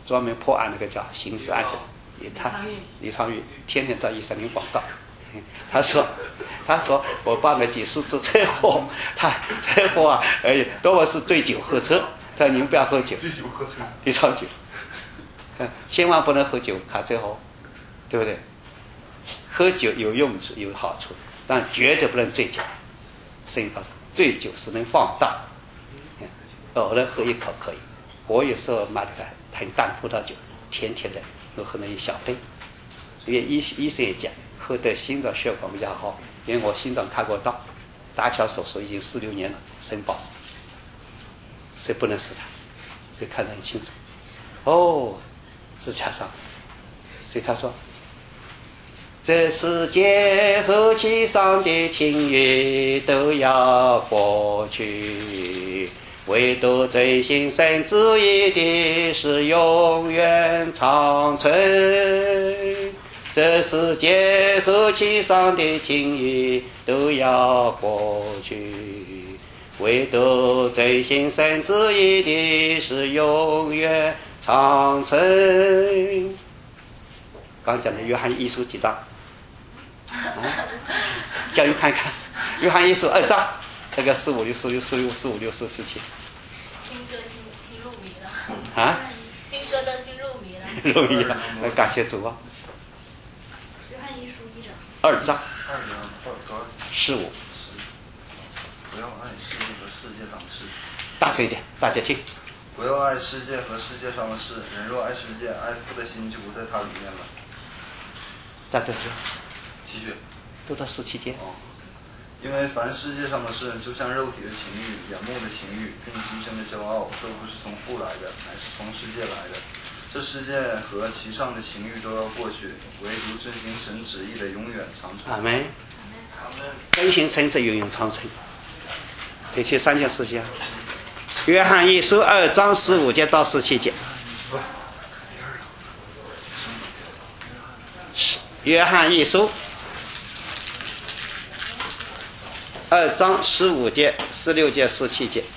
专门破案那个叫刑事案件，他李昌钰天天在一三零广告，他说他说我办了几十次车祸，他车祸啊，哎，多么是醉酒喝车，他说你们不要喝酒， 醉酒喝车， 李昌钰，千万不能喝酒卡车祸，对不对？喝酒有用有好处，但绝对不能醉酒。圣经告诉醉酒是能放荡，偶尔喝一口可以。我有时候买了个很淡葡萄酒，甜甜的，我喝了一小杯。因为医医生也讲，喝的心脏血管比较好。因为我心脏开过刀，搭桥手术已经四六年了，肾爆死，所以不能试它，所以看得很清楚。哦，字架上，所以他说。这世界和其上的情欲都要过去，唯独真心生之意的是永远长存。这世界和其上的情欲都要过去，唯独真心生之意的是永远长存。刚讲的约翰一书几章？啊，叫你看看约翰一书二章那个四五六四六四六四五六四四七。 听歌听听入迷了。 啊？ 听歌都听入迷了。 入迷了，感谢主啊。 约翰一书一章。 二章。 二章二章十五。 不要爱世界和世界上的事。 大声一点，大家听。 不要爱世界和世界上的事，人若爱世界，爱父的心就不在它里面了。 再对。 继续。 读到十七节。 哦。因为凡世界上的事，就像肉体的情欲、眼目的情欲，并今生的骄傲，都不是从父来的，乃是从世界来的。这世界和其上的情欲都要过去，唯独遵行神旨意的永远长存。 阿门。遵行神旨永远长存。这些三件事情。约翰一书二章十五节到十七节。约翰一书二章十五节、十六节、十七节，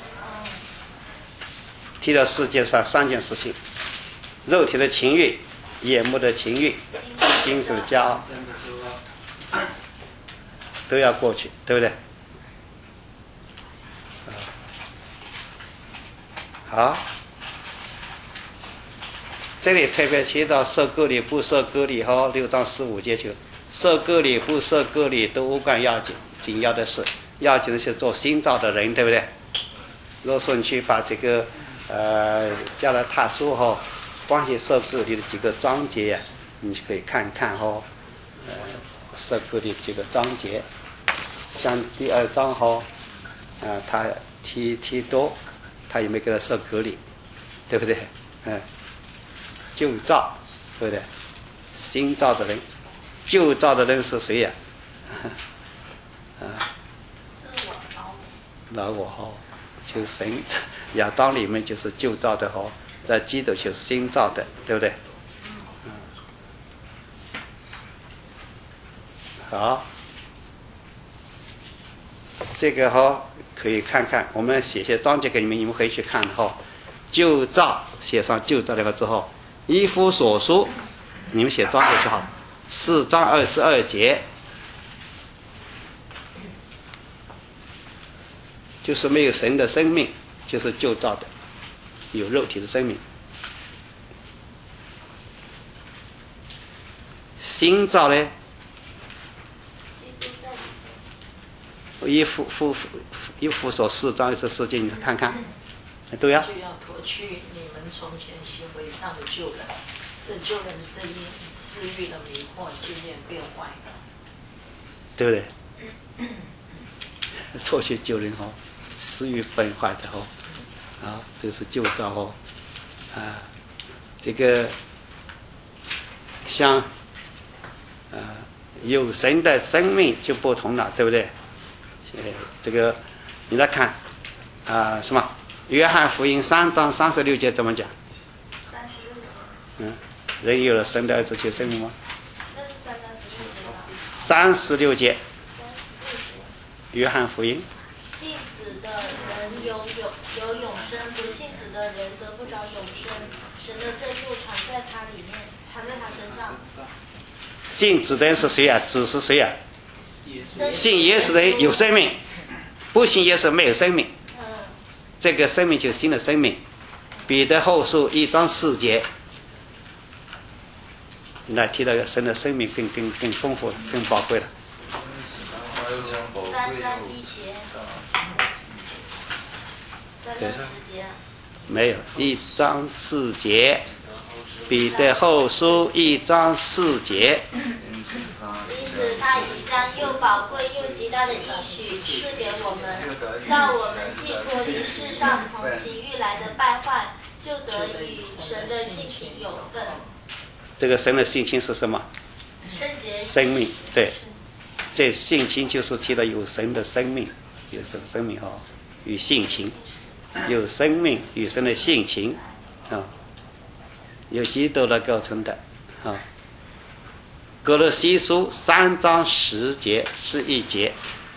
提到世界上三件事情：肉体的情欲、眼目的情欲、精神的骄傲，都要过去，对不对？好，这里特别提到受割礼不受割礼哈，六章十五节就受割礼不受割礼都无关要紧，紧要的是要紧的是做新造的人，对不对？如果说你去把这个呃加拉太书哈关于受割礼的几个章节，你就可以看看哈，呃受割礼几个章节，像第二章哈，啊他提提多。他有没有给他受割礼，对不对？嗯，旧造，对不对？新造的人，旧造的人是谁呀、啊？啊， 是我老我哈，就是神亚当里面就是旧造的哈，在基督就是新造的，对不对？嗯，好，这个哈。可以看看，我们写些章节给你们，你们可以去看哈。旧造写上旧造那个之后，以弗所书，你们写章节就好。四章二十二节，就是没有神的生命，就是旧造的，有肉体的生命。新造呢？一副副一副所四章二十四节，你看看，都要。 就要脱去你们从前行为上的旧人，这旧人是因私欲的迷惑渐渐变坏的， 对不对？脱去旧人哦，私欲变坏的哦，啊，这是旧造哦，啊，这个像啊有神的生命就不同了，对不对？呃，这个你来看啊、呃，什么？约翰福音三章三十六节怎么讲？ 三十六节。 嗯，人有了神的儿子就生命吗？ 那是三章十六节吧？ 三十六节。 三十六节。 约翰福音。 信子的人有有有永生，不信子的人得不着永生。神的里面，藏在他身上。 信指的人是谁啊？指是谁啊？信耶稣的人有生命，不信耶稣没有生命。 嗯。 这个生命就是新的生命。彼得后书一章四节，那提到神的生命更更更丰富了，更宝贵了。 三三一节，三三十节。 没有，一章四节，彼得后书一章四节。 因此，他已将又宝贵又极大的应许赐给我们，叫我们既脱离世上从情欲来的败坏，就得与神的性情有份。 这个神的性情是什么？ 圣洁。 生命，对。这性情就是提到有神的生命，有神生命哈、哦，与性情，有生命与神的性情啊，有基督的构成的啊。哥罗西书三章十节是一节，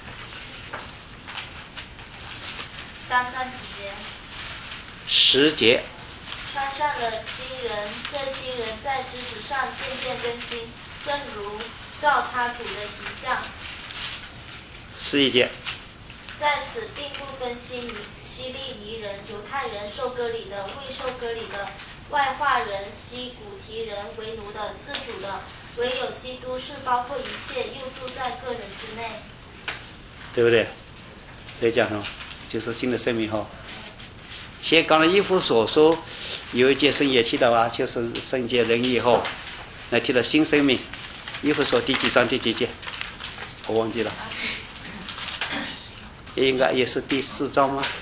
三三几节？ 十节。 穿上了新人，这新人在知识上渐渐更新，正如照他主的形象。 十一节。 在此并不分西尼希利尼人、犹太人、受割礼的、未受割礼的、外化人、西古提人、为奴的、自主的，唯有基督是包括一切，又住在个人之内。 对不对？这讲什么？就是新的生命哈。前刚才以弗所说有一节圣也提到啊，就是圣洁人以后，那提到新生命。以弗所第几章第几节？我忘记了，应该也是第四章吗？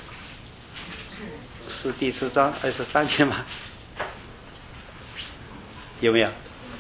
是第四章二十三节吗？有没有？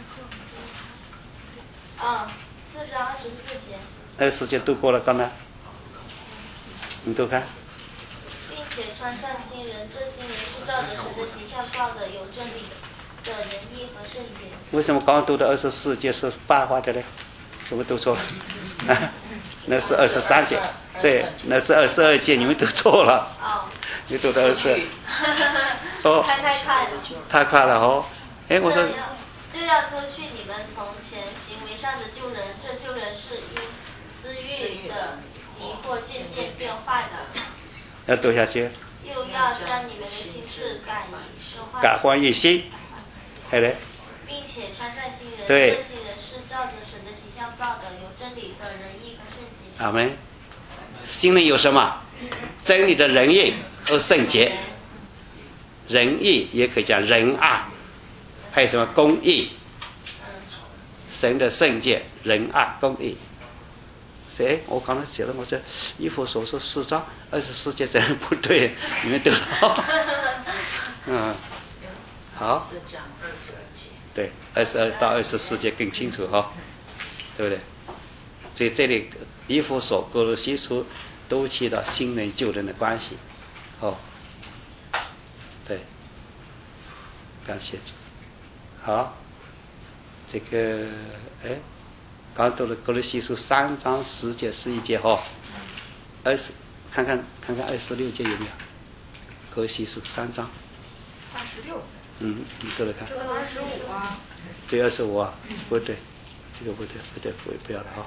嗯，四章二十四节。 二十节读过了，刚才你读看。 并且穿上新人，这新人是照着神的形象造的，有真理的仁义和圣洁。 为什么刚刚读的二十四节是白话的呢？怎么读错了？啊，那是二十三节，对，那是二十二节，你们读错了。 哦。 你读的二十二。哦。 太太快了。 太快了哦！哎，我说。 就要脱去你们从前行为上的旧人，这旧人是因私欲的迷惑渐渐变坏的。 要读下去。 又要将你们的心志改换改换一新，还嘞。 并且穿上新人， 对， 这新人是照着神的形象造的，有真理的仁义和圣洁。 阿门。新人有什么？真理的仁义和圣洁。仁义也可以讲仁爱，还有什么公义？神的圣洁、仁爱、公义。谁？我刚才写了，我这以弗所说四章二十四节，真不对，你们读了。嗯，好。 四章二十二节。对， 二十二到二十四节更清楚哈、哦，对不对？所以这里以弗所、哥罗西书都提到新人旧人的关系，哦，对，感谢主。好，这个哎。刚读了哥罗西书三章十节十一节哈，二十看看看看二十六节有没有？哥罗西书三章。 二十六。 嗯，你读来看。 这个二十五啊。 对，二十五啊，不对，这个不对，不对，不不要了哈。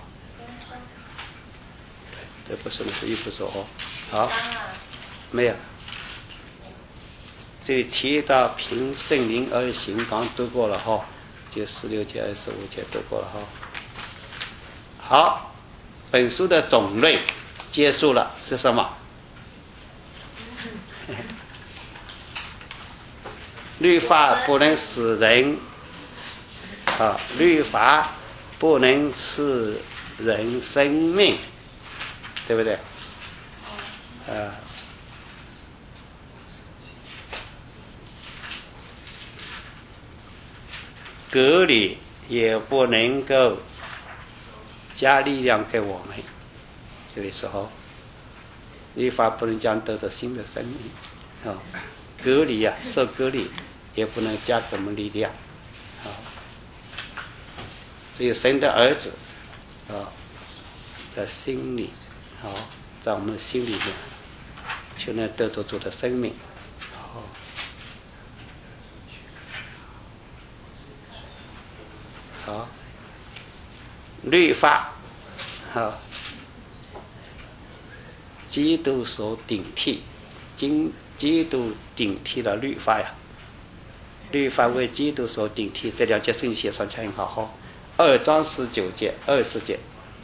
对，这不是那是一不说哦。好，没有。这里提到凭圣灵而行，刚读过了哈，就十六节、二十五节读过了哈。好，本书的种类结束了，是什么？律法不能使人啊，律法不能使人生命，对不对？啊，隔离也不能够加力量给我们，这个时候，律法不能将得到新的生命啊，隔离啊，受隔离也不能加给我们力量啊。只有神的儿子啊，在心里啊，在我们的心里面，就能得着主的生命。好， 好，律法，好，基督所顶替，经基督顶替了律法呀，律法为基督所顶替，这两节圣经写上去很好哈。二章十九节、二十节。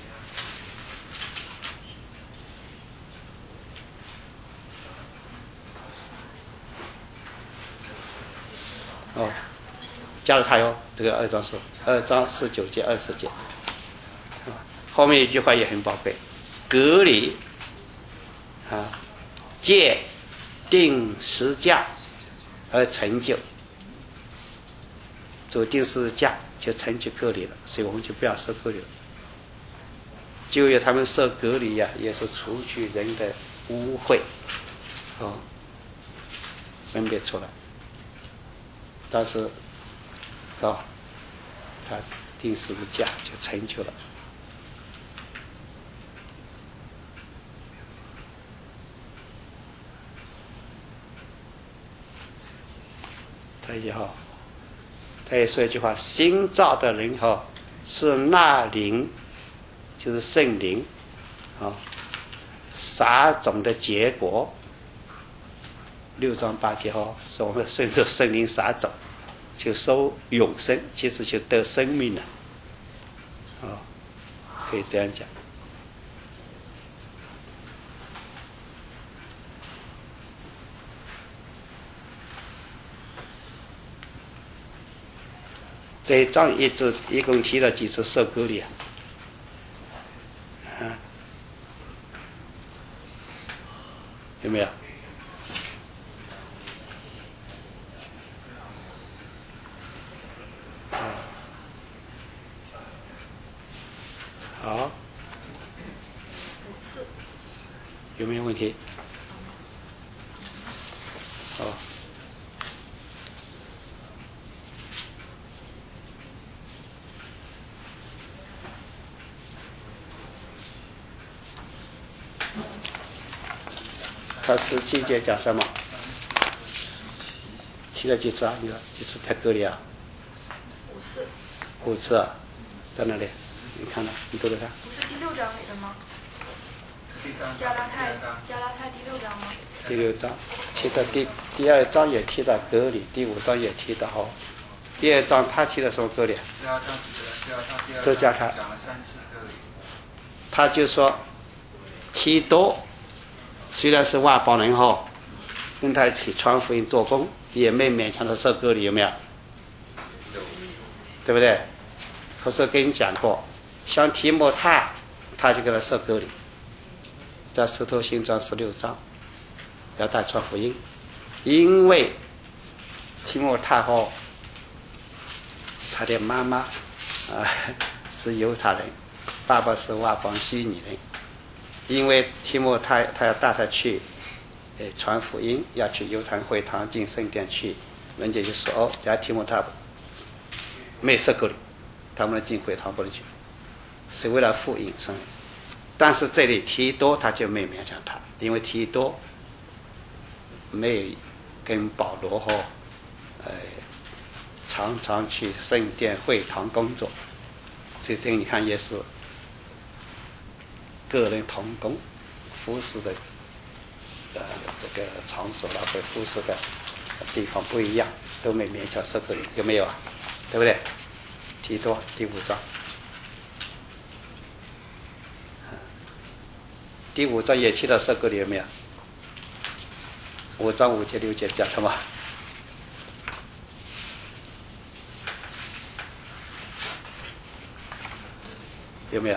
哦，加了它哟，这个二章是二章十九节、二十节。啊，后面一句话也很宝贵，隔离啊，界定十架而成就，主定十架就成就隔离了，所以我们就不要受隔离了。就业他们受隔离呀、啊，也是除去人的污秽，哦，分别出来。但是，哦，他定十字架就成就了。他也好，他也说一句话：新造的人哈、哦，是那灵，就是圣灵，啊、哦，撒种的结果。六章八节哈，说我们顺着圣灵撒种，就收永生，其实就得生命了，啊、哦，可以这样讲。这一章一直一共提了几次受割礼啊？啊，有没有？好，有没有问题？好。他十七节讲什么？提了几次啊？你说几次太割礼啊？ 五次。 五次啊，在哪里？你看到？你读了看？ 不是第六章里的吗？加拉太加拉太第六章吗？ 第六章，其实第第二章也提到割礼，第五章也提到哦。第二章他提的什么割礼？都加他。他就说，提多虽然是外邦人哈，跟他一起传福音做工，也没勉强他受割礼，有没有？对不对？可是跟你讲过，像提摩太，他就给他受割礼，在使徒行传十六章，要他传福音，因为提摩太哈，他的妈妈啊、呃、是犹太人，爸爸是外邦希尼人。因为提摩太他要带他去，呃，传福音，要去犹太会堂进圣殿去，人家就说哦，假如提摩太没受割礼，他们进会堂不能去，是为了福音生。但是这里提多他就没勉强他，因为提多没有跟保罗和呃常常去圣殿会堂工作，所以这个你看也是。个人同工服侍的呃这个场所啦，或服侍的地方不一样，都没勉强受割礼，有没有啊？对不对？提多第五章，第五章也提到受割礼，有没有？五章五节六节讲什么？有没有？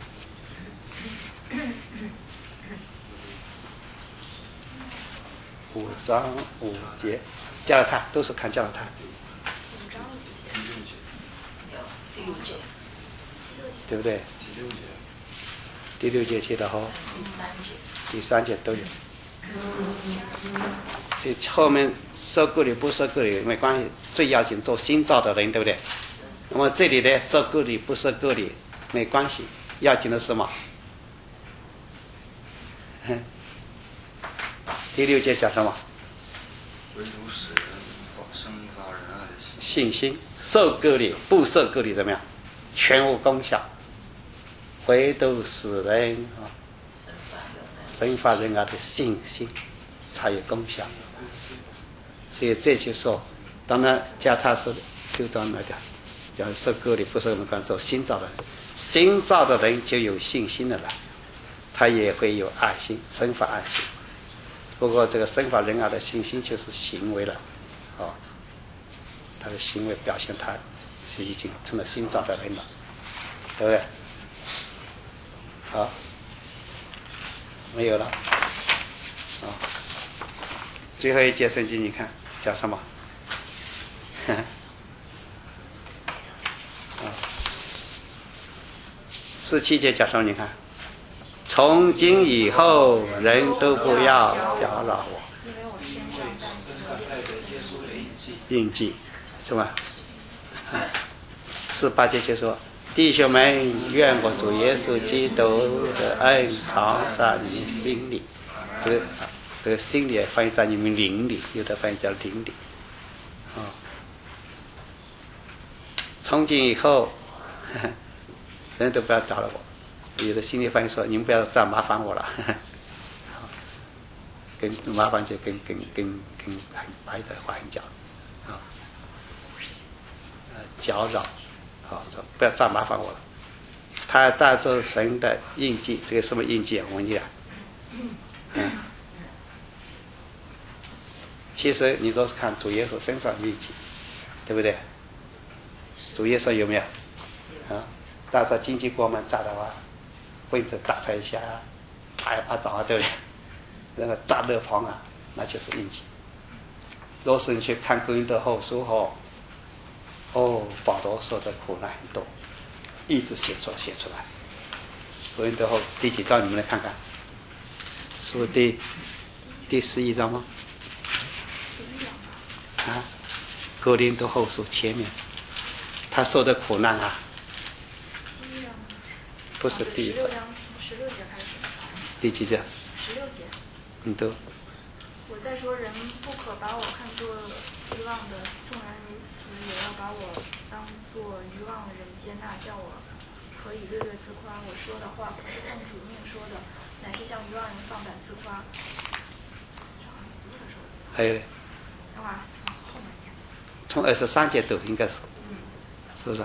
五章五节，加了他都是看加了他。 五章五节。 第六节。 对不对？第六节。第六节提的哈。 第三节。 第三节都有。所以后面受割礼不受割礼没关系，最要紧做新造的人，对不对？那么这里的受割礼不受割礼没关系，要紧的是什么？第六节讲什么？ 唯独使人生发仁爱的信心。受割礼不受割礼怎么样？ 全无功效，唯独使人啊生发仁爱的信心才有功效。所以这就说，当然加他说的就照那个讲受割礼，不是我们刚做新造的人，新造的人就有信心的了，他也会有爱心，生发爱心。不过这个生发仁爱的信心就是行为了，哦，他的行为表现他是已经成了新造的人了，对不对？好，没有了，啊、哦，最后一节圣经你看讲什么？啊，十七节讲什么？你看，从今以后，人都不要搅扰我。 因为我身上带着印记，是吧？十八节就说：“弟兄们，愿我主耶稣基督的恩藏在你们心里。”这个这个心里翻译在你们灵里，有的翻译叫灵里。啊、哦，从今以后，呵呵人都不要找了我。有的心里翻译说：“你们不要再麻烦我了。呵呵”跟麻烦就跟跟跟跟很白的话很讲，啊，呃，搅扰，好，不要再麻烦我了。他带着神的印记，这个什么印记啊？我问你啊，嗯，其实你都是看主耶稣身上印记，对不对？主耶稣有没有？啊，带着荆棘过门炸的话，棍子打他一下，打一巴掌啊，对不对？那个炸勒旁啊，那就是印记。若是你去看哥林多后书后，哦，保罗受的苦难很多，一直写出写出来。哥林多后第几章你们来看看，是不是第第十一章吗？啊，哥林多后书前面，他受的苦难啊，不是第一章， 十六节开始。 第几节？ 十六节。 你都。 我在说，人不可把我看作愚妄的，纵然如此，也要把我当作愚妄的人接纳，叫我可以略略自夸。我说的话不是奉主命说的，乃是向愚妄人放胆自夸。 还有呢？ 等会儿从后面念。 从二十三节读应该是，是不是？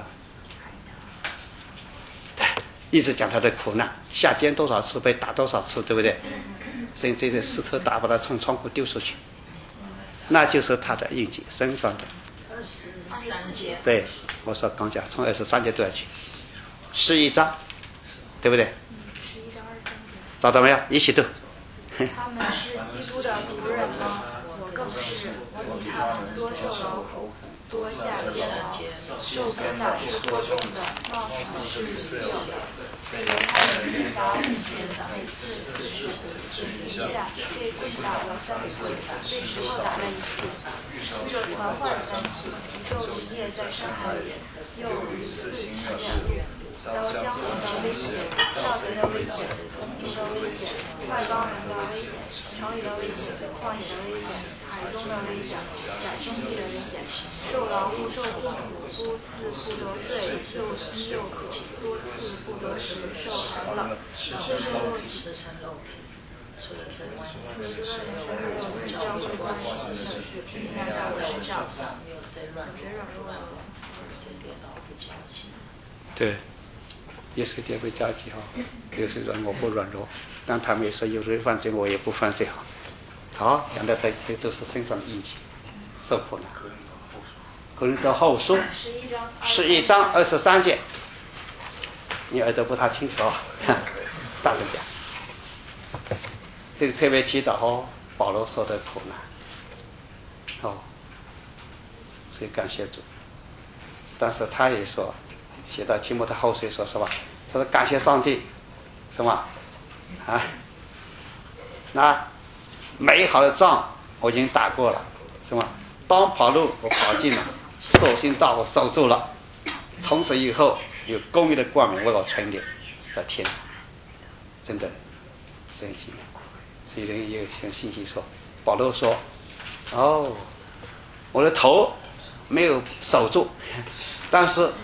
一直讲他的苦难，下监多少次，被打多少次，对不对？甚至这石头打把他从窗户丢出去，那就是他的印记身上的。 二十三节。 对，我说刚讲，从二十三节读下去，十一章，对不对？ 十一章二十三节。 找到没有？一起读。 他们是基督的仆人吗？我更是，我比他们多受劳苦，多下监牢，受鞭打是过重的，冒死是自由的。被犹太人鞭打五次，每次四十十一下，被棍打了三次，被石头打了一次，又传唤三次，宇宙一夜在山海里，又屡次试炼，遭江湖的危险，盗贼的危险，同族的危险，外邦人的危险，城里的危险，旷野的危险，海中的危险，假兄弟的危险，受劳碌受困苦，多次不得睡，又饥又渴，多次不得食，受寒冷，赤身露体。除了这段人生没有跟教会关系的事，天天在我身上，有谁软弱了，有谁跌倒不交集。 对，有谁跌不交集哈？有谁软我不软弱，但他们也说有谁犯罪我也不犯罪哈。好，讲的这这都是身上的印记，受苦难。哥林多后书十一章二十三节，你耳朵不太清楚啊，大声讲。这个特别提到哦，保罗受的苦难，哦，所以感谢主。但是他也说，写到提摩太后书说是吧？他说感谢上帝，是吧？啊，那美好的仗我已经打过了，是吧？当跑路我跑尽了，守心道我守住了，从此以后有公义的冠冕为我存留在天上，真的，真心的。所以人也有些信息说，保罗说：“哦，我的头没有守住，但是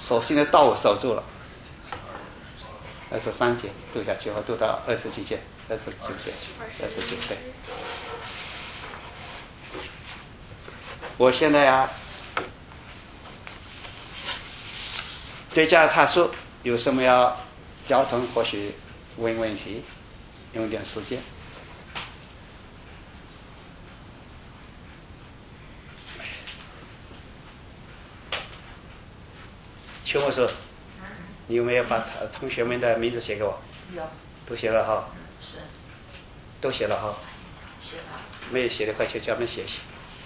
所信的道守住了。二十三节读下去后，读到二十几节，二十九节，二十九对。我现在呀，对加拉太书有什么要交通，或许问问题，用点时间。邱牧师，你有没有把同学们的名字写给我？ 有。 都写了哈。 是。 都写了哈。 写了。 没有写的话就叫他们写写。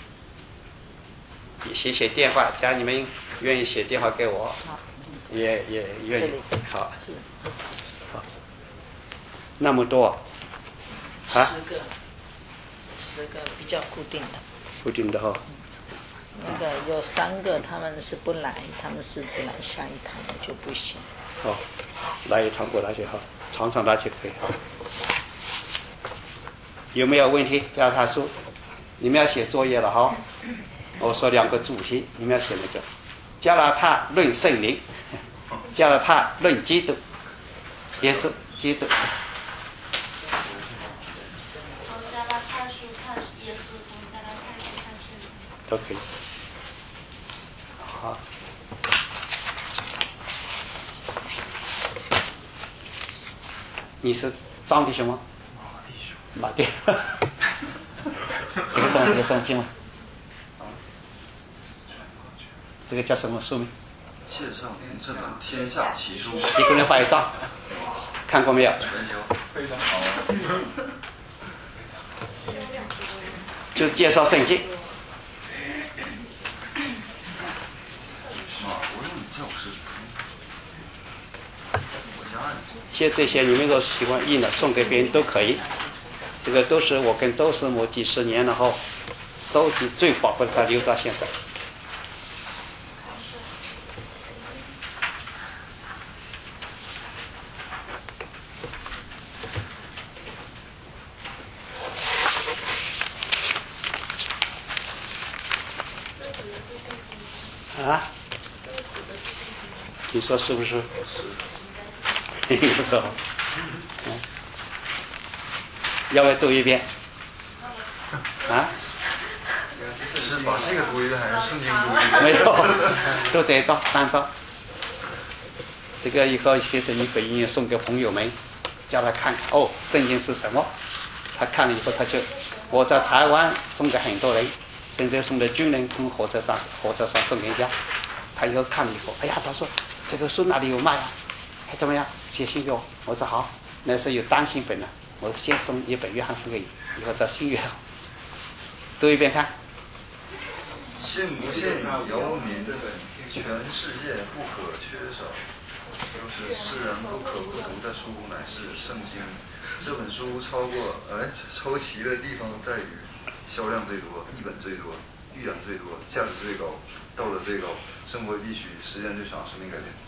写写电话，假如你们愿意写电话给我，也也愿意。好。好。那么多。啊。 十个。十个比较固定的。 固定的哈。 那个有三个他们是不来，他们是只来下一堂的就不行。 哦，来一堂过来就好，常常来就可以。有没有问题？加拉太书，你们要写作业了哈。我说两个主题，你们要写那个加拉太论圣灵，加拉太论基督，耶稣基督。 从加拉太书看耶稣，从加拉太书看圣灵。 都可以。好。你是张弟兄吗？马弟兄。马弟。这个什么？这个什么经文？这个叫什么书名？ 介绍您这本天下奇书。 一个人发一张，看过没有？ 非常好。 就介绍圣经。其实这些你们如果喜欢印的，送给别人都可以。这个都是我跟周师母几十年了后收集最宝贵的，才留到现在。啊？你说是不是？有时候，嗯，要不要读一遍？啊？ 是把这个读一遍还是圣经读一遍？ 没有，都这一张三张。这个以后其实你可以送给朋友们，叫他看看哦，圣经是什么？他看了以后，他就我在台湾送给很多人，甚至送给军人，从火车上火车上送给人家。他以后看了以后，哎呀，他说这个书哪里有卖啊？还怎么样？写信给我，我说好。那时候有单行本呢，我先送一本约翰福音，以后再新约翰，读一遍看。 信不信由您，全世界不可缺少，就是世人不可不读的书，乃是圣经。这本书超过哎抽齐的地方在于销量最多、译本最多、预言最多、价值最高、道德最高、生活必须、时间最长、生命改变。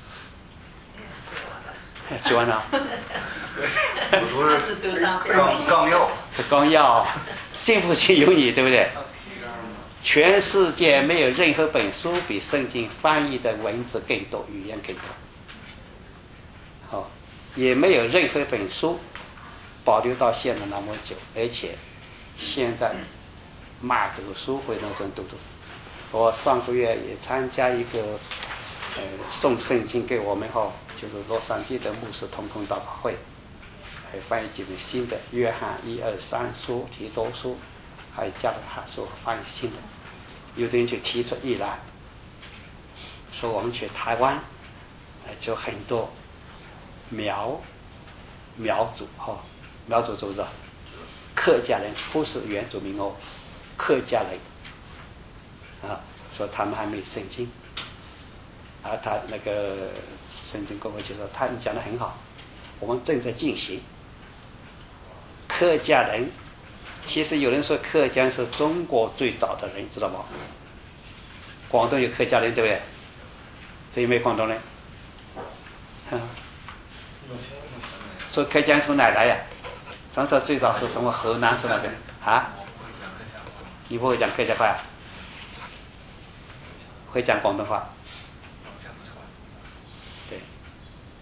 记完了。 我都是纲纲要。 纲要，幸福性有你，对不对？全世界没有任何本书比圣经翻译的文字更多，语言更多。好，也没有任何本书保留到现在那么久，而且现在卖这个书会那种读读。我上个月也参加一个呃送圣经给我们后，就是洛杉矶的牧师同工祷告会，还翻译几本新的约翰一二三书、提多书，还有加拉太书翻译新的。有的人就提出议案，说我们去台湾，呃，就很多苗苗族哈、哦，苗族知不知道？客家人不是原住民哦，客家人啊，说他们还没圣经，啊，他那个圣经公会就说他们讲得很好，我们正在进行。客家人。其实有人说客家是中国最早的人，知道吗？广东有客家人，对不对？这有没有广东人？嗯、说客家从哪来呀？咱说最早是什么河南是那边啊？你不会讲客家话呀？会讲广东话？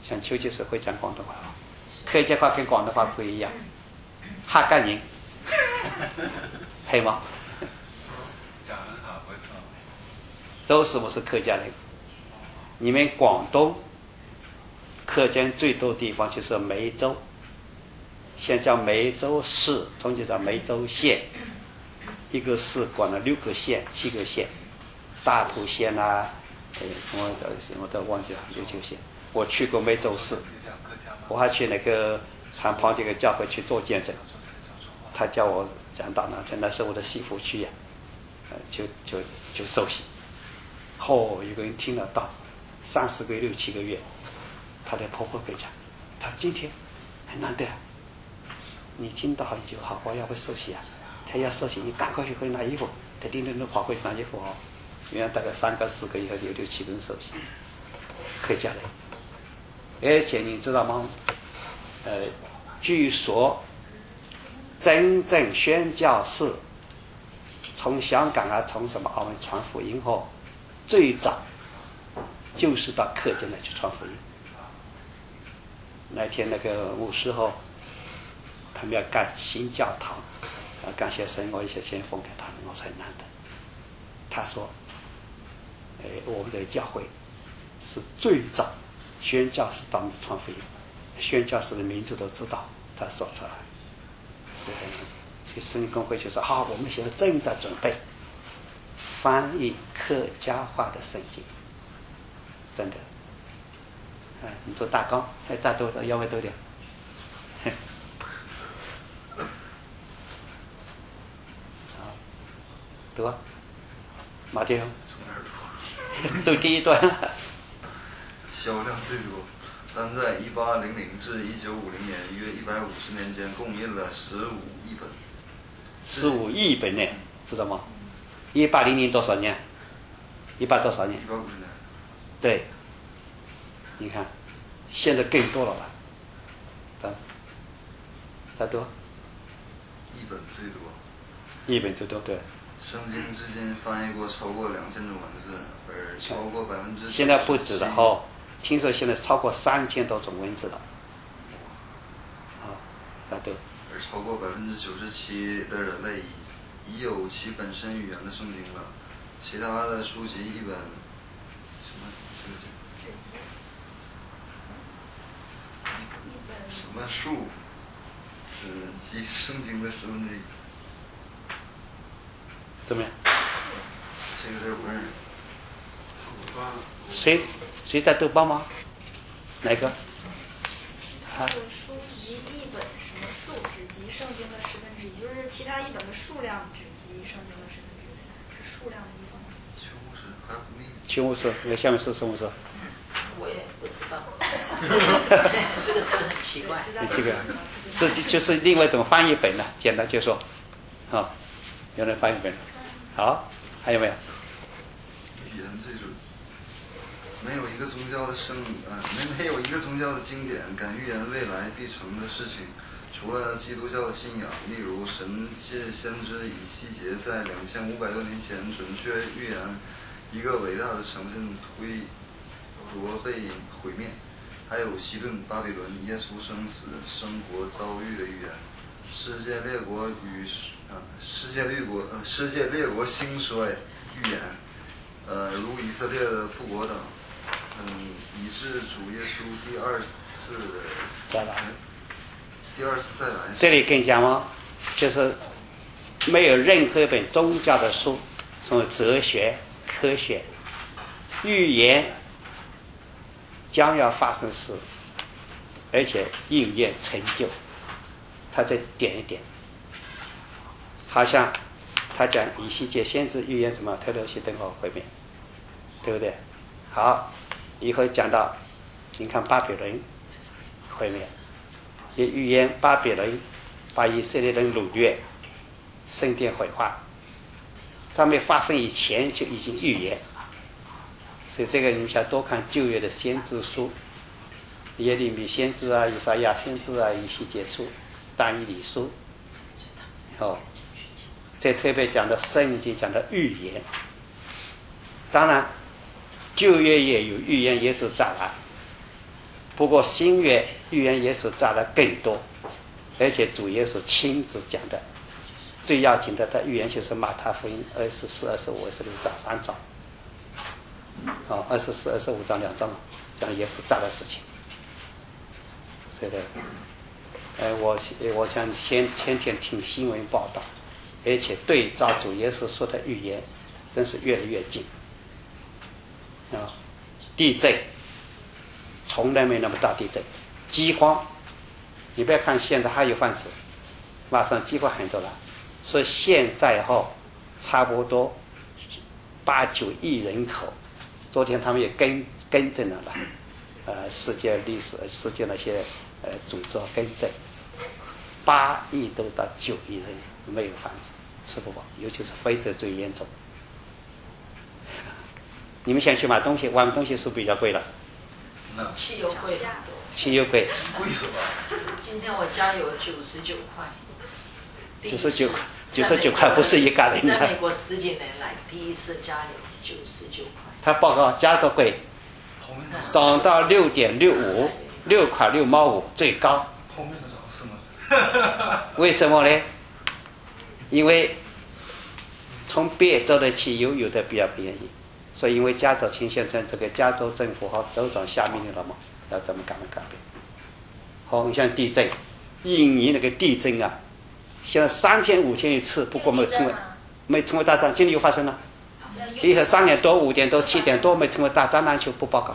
像邱介石会讲广东话啊，客家话跟广东话不一样，客家人，系吗？ 讲得好，不错。 周师傅是客家人，你们广东客家最多地方就是梅州，现在叫梅州市，从前叫梅州县，一个市管了六个县、七个县，大埔县啊，哎什么的我都忘记了，六七个县。我去过梅州市，我还去那个他旁边一个教会去做见证，他叫我讲到那天，那是我的媳妇去呀、呃，就就就受洗。后、哦、有个人听了到三四个月、六七个月，他的婆婆跟讲，他今天很难得，你听到很久好，我要不受洗啊？他要受洗，你赶快去回拿衣服，他叮叮咚跑回去拿衣服哦。原来大概三个四个以后有六七个人受洗，客家人。而且你知道吗？呃，据说真正宣教士从香港啊，从什么澳门传福音后，最早就是到客家那去传福音。那天那个牧师后，他们要盖新教堂，啊，感谢神，我一些钱奉给他们，我才难的。他说：“哎，我们这个教会是最早。”宣教士当时传福音，宣教士的名字都知道，他说出来，是很那种。所以圣经公会就说：好，我们现在正在准备翻译客家话的圣经，真的。哎，你做大纲，还大多少？要不要多点？好，读啊，马丁，读第一段。 销量最多，但在一八零零至一九五零年约一百五十年间，共印了十五亿本。 十五亿本呢，知道吗？一八零零多少年？一八多少年？ 一百五十年。 对，你看，现在更多了吧？咋？咋多？ 一本最多。 一本最多，对。 圣经至今翻译过超过两千种文字，而超过百分之现在不止了哦。听说现在超过三千多种文字了，啊，那都。 而超过百分之九十七的人类已已有其本身语言的圣经了，其他的书籍一本什么这个什么书是其圣经的十分之一？ 怎么样？ 这个字不认识。 谁谁在豆瓣吗？哪个？ 它的书籍一本什么数只及圣经的十分之一，就是其他一本的数量只及圣经的十分之一，是数量的意思吗？ 求牧师还不密。 求牧师，那下面是什么事？ 我也不知道，这个字很奇怪。 这个是就是另外一种翻译本了，简单就说，啊，有人翻译本，好，还有没有？ 语言最准。没有一个宗教的圣呃，没没有一个宗教的经典敢预言未来必成的事情，除了基督教的信仰。例如，神借先知以西结在两千五百多年前准确预言一个伟大的城镇推罗被毁灭，还有希顿、巴比伦、耶稣生死、生活遭遇的预言，世界列国与呃世界列国呃世界列国兴衰预言，呃如以色列的复国等。嗯，以致主耶稣第二次再来， 第二次再来。 这里跟你讲吗？就是没有任何一本宗教的书，什么哲学、科学、预言将要发生事，而且应验成就，他再点一点。好像他讲以西结先知预言什么特留西等候毁灭，对不对？好。以后讲到，你看巴比伦毁灭，也预言巴比伦把以色列人掳掠，圣殿毁坏，在没发生以前就已经预言。所以这个你想多看旧约的先知书，耶利米先知啊、以赛亚先知啊、以西结书、但以理书，哦，这特别讲的圣经讲的预言。当然。旧约也有预言耶稣再来， 不过新约预言耶稣占的更多，而且主耶稣亲自讲的。最要紧的，他预言就是马太福音二十四、二十五、二十六章三章，啊，二十四、二十五章两章，讲耶稣占的事情。所以呢，呃，我我想先天天听新闻报道，而且对照主耶稣说的预言，真是越来越近。啊，地震，从来没那么大地震，饥荒，你不要看现在还有饭吃，马上饥荒很多了。所以现在后差不多八九亿人口，昨天他们也更更正了吧，呃，世界历史、世界那些呃组织更正，八亿都到九亿人没有饭吃，吃不饱，尤其是非洲最严重。你们想去买东西，外面东西是不是比较贵了？ 汽油贵， 汽油贵， 贵什么？ 今天我加油九十九块， 九十九块，九十九块不是一家人。 在美国十几年来第一次加油九十九块。 他报告加州贵，涨到六点六五，六块六毛五最高。 后面的是吗？ 为什么呢？因为从别州的汽油有的比较便宜，所以因为加州清县城这个加州政府和州长下命令了嘛，要这么改变改变。好，你像地震，印尼那个地震啊，现在三天五天一次，不过没有成为没成为大战，今天又发生了。一是三点多、五点多、七点多没成为大灾难就不报告。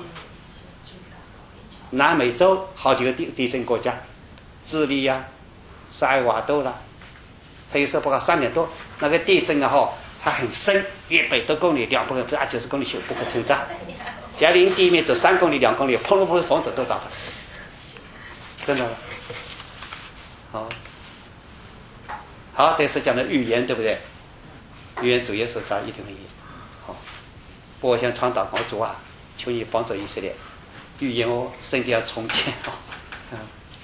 南美洲好几个地地震国家，智利呀、啊、塞尔瓦多啦，他有时候报告三点多，那个地震啊哈，它很深，一百多公里、两百多、二九十公里就不可称赞。假如离地面走三公里、两公里，砰砰砰，房子都倒了，真的。好，好，这是讲的预言，对不对？预言主耶稣讲一定会赢。好，我想倡导我主啊，求你帮助以色列，预言哦，圣殿要重建哦。嗯，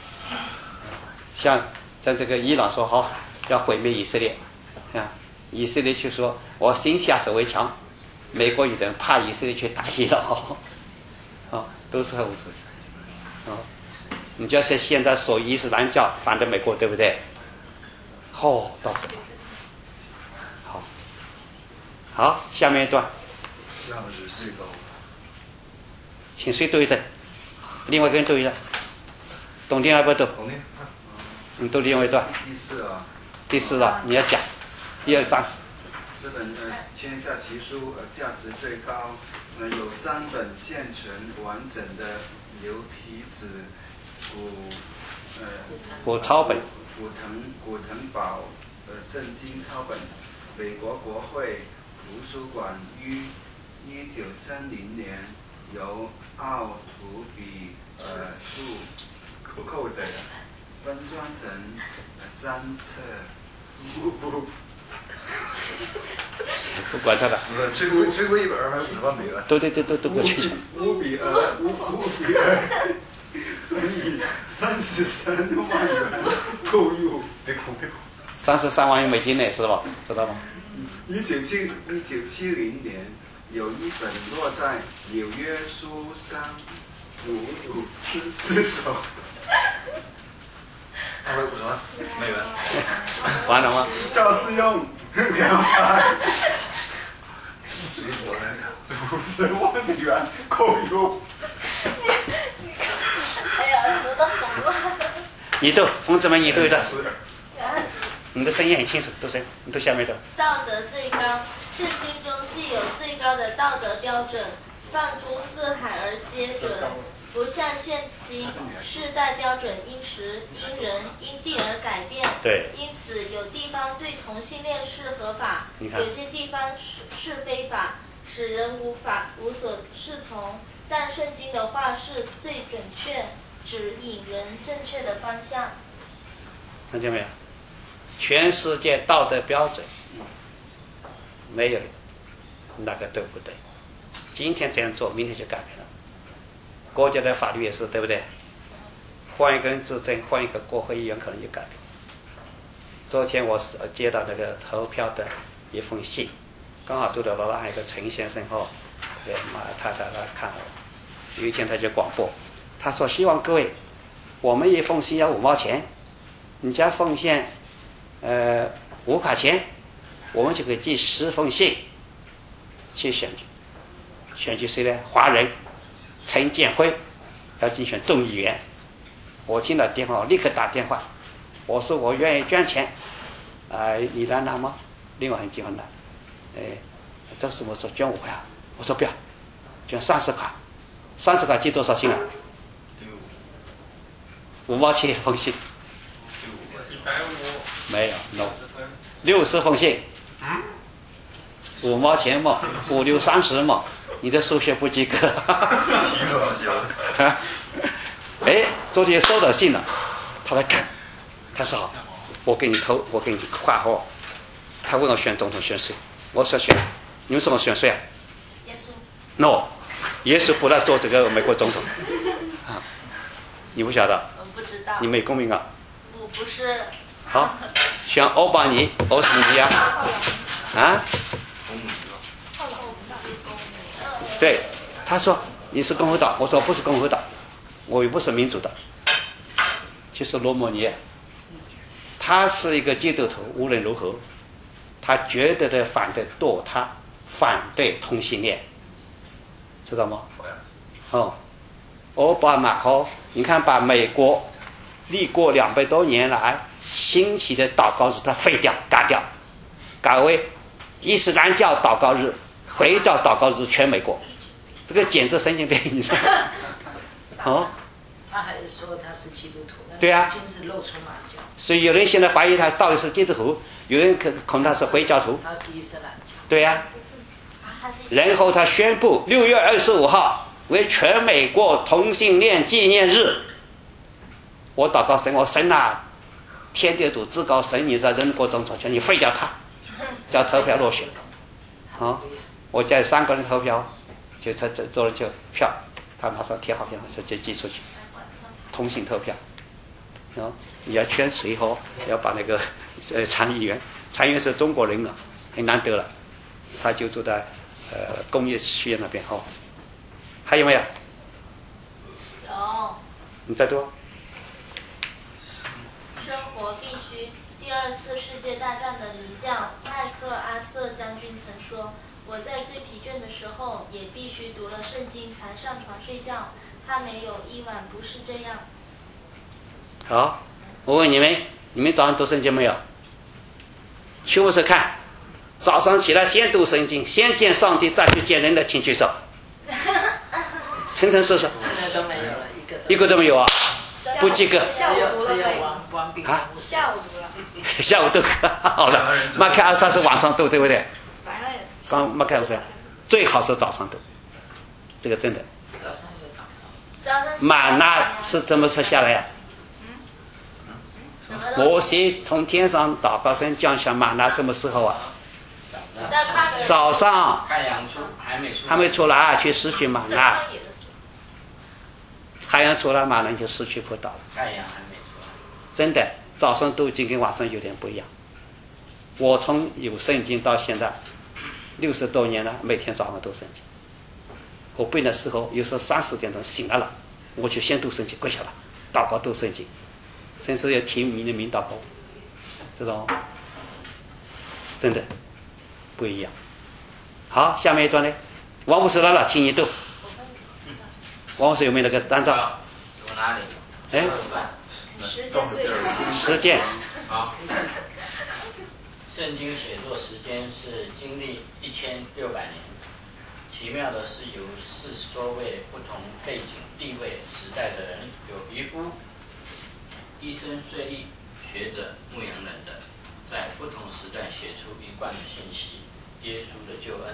像像这个伊朗说好要毁灭以色列，啊，以色列就说我先下手为强，美国有人怕以色列去打伊朗，啊，都是很无所谓。啊，你就是现在说伊斯兰教反对美国，对不对？哦，到这里。好，好，下面一段。 下面是最高。 请谁读一段？另外一个人读一段。懂听还不懂？ 懂听。 你读另外一段。 第四啊。 第四啊，你要讲。一二三四。 这本呃《天下奇书》呃价值最高，呃有三本现存完整的牛皮纸古呃古抄本。 古腾古腾堡呃圣经抄本，美国国会图书馆于一九三零年由奥图比呃著扣的，分装成呃三册。 不管他了。 最贵最贵一本还五十万美元。 对对对，都都过去。 五比二，五五比二。乘以三十三万元购入， 别哭别哭。 三十三万元美金呢，是吧？知道吗？ 一九七一九七零年，有一本落在纽约书商鲁鲁斯之手。 二百五十万美元。 完了吗？ 赵世用两百谁说的？ 五十万美元购入。 哎呀，耳朵都红了。 你读，冯子文，你读一段。你的声音很清楚，读声，你读下面的。 道德最高，圣经中既有最高的道德标准，放诸四海而皆准，不像现今世代标准因时、因人、因地而改变。 对。 因此，有地方对同性恋是合法，有些地方是是非法，使人无法无所适从。但圣经的话是最准确，指引人正确的方向。 看见没有？全世界道德标准没有那个对不对？今天这样做，明天就改变了。国家的法律也是，对不对？换一个人执政，换一个国会议员，可能就改变。昨天我接到那个投票的一封信，刚好住在楼上一个陈先生后，他的妈太太来看我。有一天他就广播， 他说希望各位，我们一封信要五毛钱，你家奉献呃五块钱，我们就可以寄十封信去选举。选举谁呢？华人陈建辉要竞选众议员。我听了电话，我立刻打电话，我说我愿意捐钱，啊、呃，你来拿吗？另外很喜欢拿，哎，这是我说捐五块啊，我说不要，捐三十块，三十块寄多少信啊？五毛钱一封信。没有 ，no， 六十封信，五毛钱嘛，五六三十嘛，你的数学不及格。哎，昨天收到信了，他来看，他说好，我给你投，我给你画号。他问我选总统选谁，我说选，你们怎么选谁啊？ 耶稣。 No， 耶稣不来做这个美国总统啊，你不晓得？ 我不知道。 你没公民啊？ 我不是。 好，选欧巴尼，欧什么尼啊？啊？对，他说你是共和党，我说不是共和党，我也不是民主党，就是罗摩尼，他是一个基督徒，无论如何，他绝对的反对堕胎，反对同性恋，知道吗？哦，奥巴马哦，你看把美国历过两百多年来兴起的祷告日，他废掉、改掉，改为伊斯兰教祷告日、回教祷告日，全美国。这个简直神经病，你说？哦， 他还是说他是基督徒， 对啊， 已经是露出马脚。 所以有人现在怀疑他到底是基督徒，有人可可能他是回教徒。 他是伊斯兰教。 对呀、啊。然后他宣布六月二十五号为全美国同性恋纪念日。我祷告神，我神啊，天地主至高神，你在人国中主权，你废掉他，叫投票落选。啊，我叫三个人投票。就这这做了就票，他马上贴好票，就就寄出去。通信投票，啊，你要圈谁和要把那个呃参议员，参议员是中国人啊，很难得了，他就住在呃工业区那边哦。还有没有？ 有。 你再多。 生活必须。第二次世界大战的名将麦克阿瑟将军曾说。我在最疲倦的时候，也必须读了圣经才上床睡觉。他没有一晚不是这样。 好，我问你们，你们早上读圣经没有？去卧室看，早上起来先读圣经，先见上帝，再去见人的，请举手。层层说说。 现在都没有了，一个一个都没有啊，不及格。 下午读了可以啊？ 下午读了。 下午读好了，麦克阿瑟是晚上读，对不对？ 晚上也。 刚麦克阿瑟最好是早上读，这个真的。 早上有祷告。 玛纳是怎么吃下来呀、啊？摩西从天上祷告声降下玛纳什么时候啊？早上。 太阳出还没出。 还没出来，去失去玛纳。太阳出来，玛纳就失去葡萄了。 太阳还没出来。 真的，早上读经跟晚上有点不一样。我从有圣经到现在六十多年了，每天早上读圣经。我背的时候，有时候三四点钟醒来了，我就先读圣经，跪下了，祷告读圣经，甚至要听你的名祷告，这种真的不一样。好，下面一段呢，王牧师来了，请你读。王牧师有没有那个单张？ 我哪里？ 哎， 实践最好。 实践。 好。圣经写作时间是经历一千六百年。奇妙的是，有四十多位不同背景、地位、时代的人，有渔夫、医生、税吏、学者、牧羊人的，在不同时段写出一贯的信息：耶稣的救恩。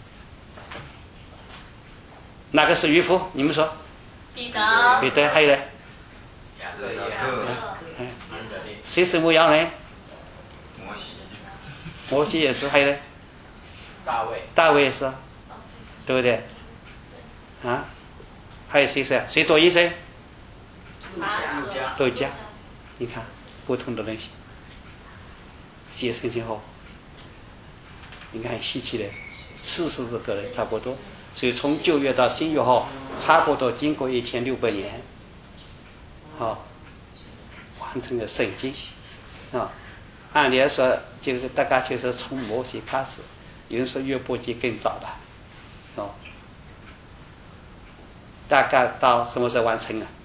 哪个是渔夫？你们说？ 彼得。 彼得，还有呢？ 雅各、约翰、 嗯， 安德烈。 谁是牧羊人？ 摩西。 摩西也是，还有呢？ 大卫。 大卫也是，对不对？啊？还有谁是？谁做医生？ 路加。 路加。你看，不同的人写，写圣经后，你看稀奇的，四十个人差不多。所以从旧约到新约后，差不多经过一千六百年， 啊，完成了圣经啊。按理来说，就是大概就是从摩西开始，有人说约伯记更早了，哦，大概到什么时候完成啊？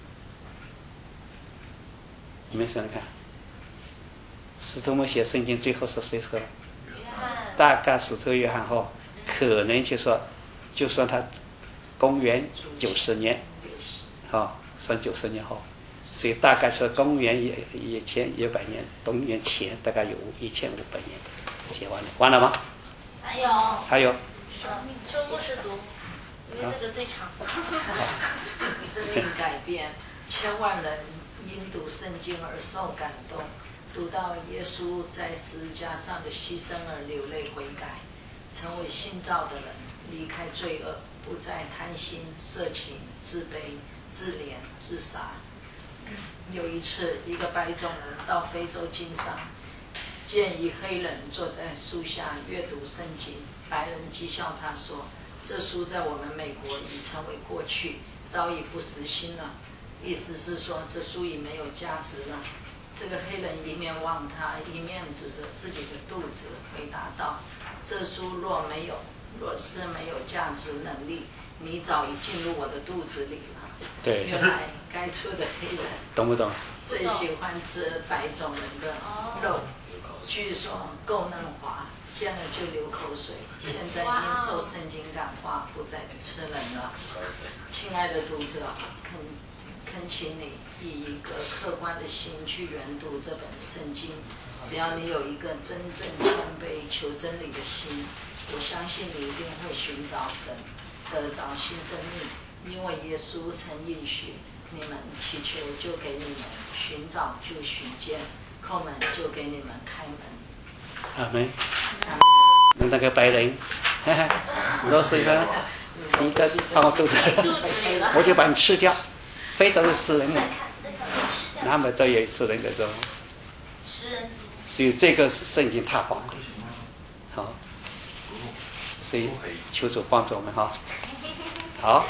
你们想想看，使徒们写圣经最后是谁说？大概使徒约翰后，可能就说，就算他公元九十年，啊，算九十年后。所以大概是公元一一千一百年，公元前大概有一千五百年写完了，完了吗？ 还有还有， 秋牧师读，因为这个最长。 生命改变，千万人因读圣经而受感动，读到耶稣在十字架上的牺牲而流泪悔改，成为新造的人，离开罪恶，不再贪心、色情、自卑、自怜、自杀。有一次，一个白种人到非洲经商，见一黑人坐在树下阅读圣经。白人讥笑他说：“这书在我们美国已成为过去，早已不时兴了。”意思是说，这书已没有价值了。这个黑人一面望他，一面指着自己的肚子，回答道：“这书若没有，若是没有价值能力，你早已进入我的肚子里了。” 对， 原来该出的黑人懂不懂？ 最喜欢吃白种人的肉，据说够嫩滑，见了就流口水。现在因受圣经感化，不再吃人了。亲爱的读者，恳恳请你以一个客观的心去研读这本圣经。只要你有一个真正谦卑求真理的心，我相信你一定会寻找神，得着新生命。因为耶稣曾应许你们祈求就给你们，寻找就寻见，叩门就给你们开门。 阿门。那个白人，老师说你个放我肚子，我就把你吃掉。非洲的食人嘛，那么这也是人的这种，所以这个圣经太宝贵，好，所以求主帮助我们哈。好，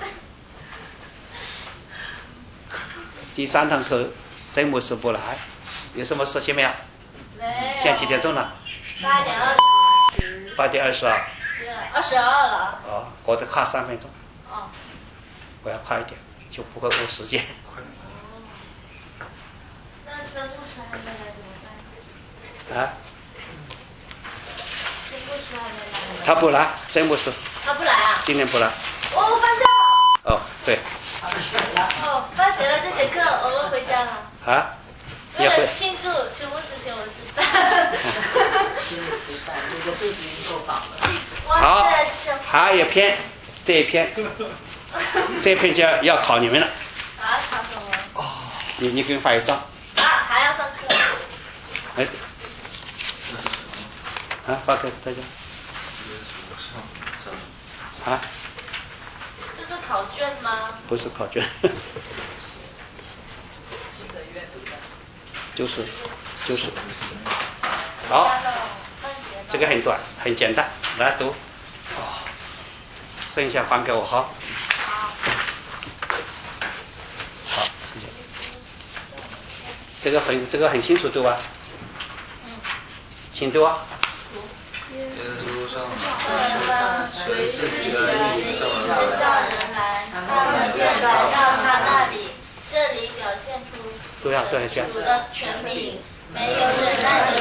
第三堂课真牧师不来，有什么事情没有？ 没有。 现在几点钟了？ 八点二十。 八点二十二。 对，二十二了。 哦，我得快三分钟。 哦。 我要快一点，就不会误时间。 那这牧师还没来怎么办？ 啊？ 这牧师还没来。 他不来，真牧师。 他不来啊？ 今天不来。 哦，放假了。 哦，对。 哦，放学了，这节课我们回家了。 啊？ 为了庆祝全部事情，我吃饭。 请你吃饭，你的肚子已经够饱了。 好，还有一篇，这一篇，这一篇就要要考你们了。 啊，考什么？ 哦，你你给我发一张。 啊，还要上课。 哎。啊，发给大家。啊？ 这是考卷吗？ 不是考卷。就是就是好，这个很短很简单，来读。哦，剩下还给我哈。好，谢谢。这个很这个很清楚读吧？请读啊。 耶稣上马，随自己的意手叫人来，他们便来到他那里。这里表现出对呀，对呀， 主的权柄，没有忍耐的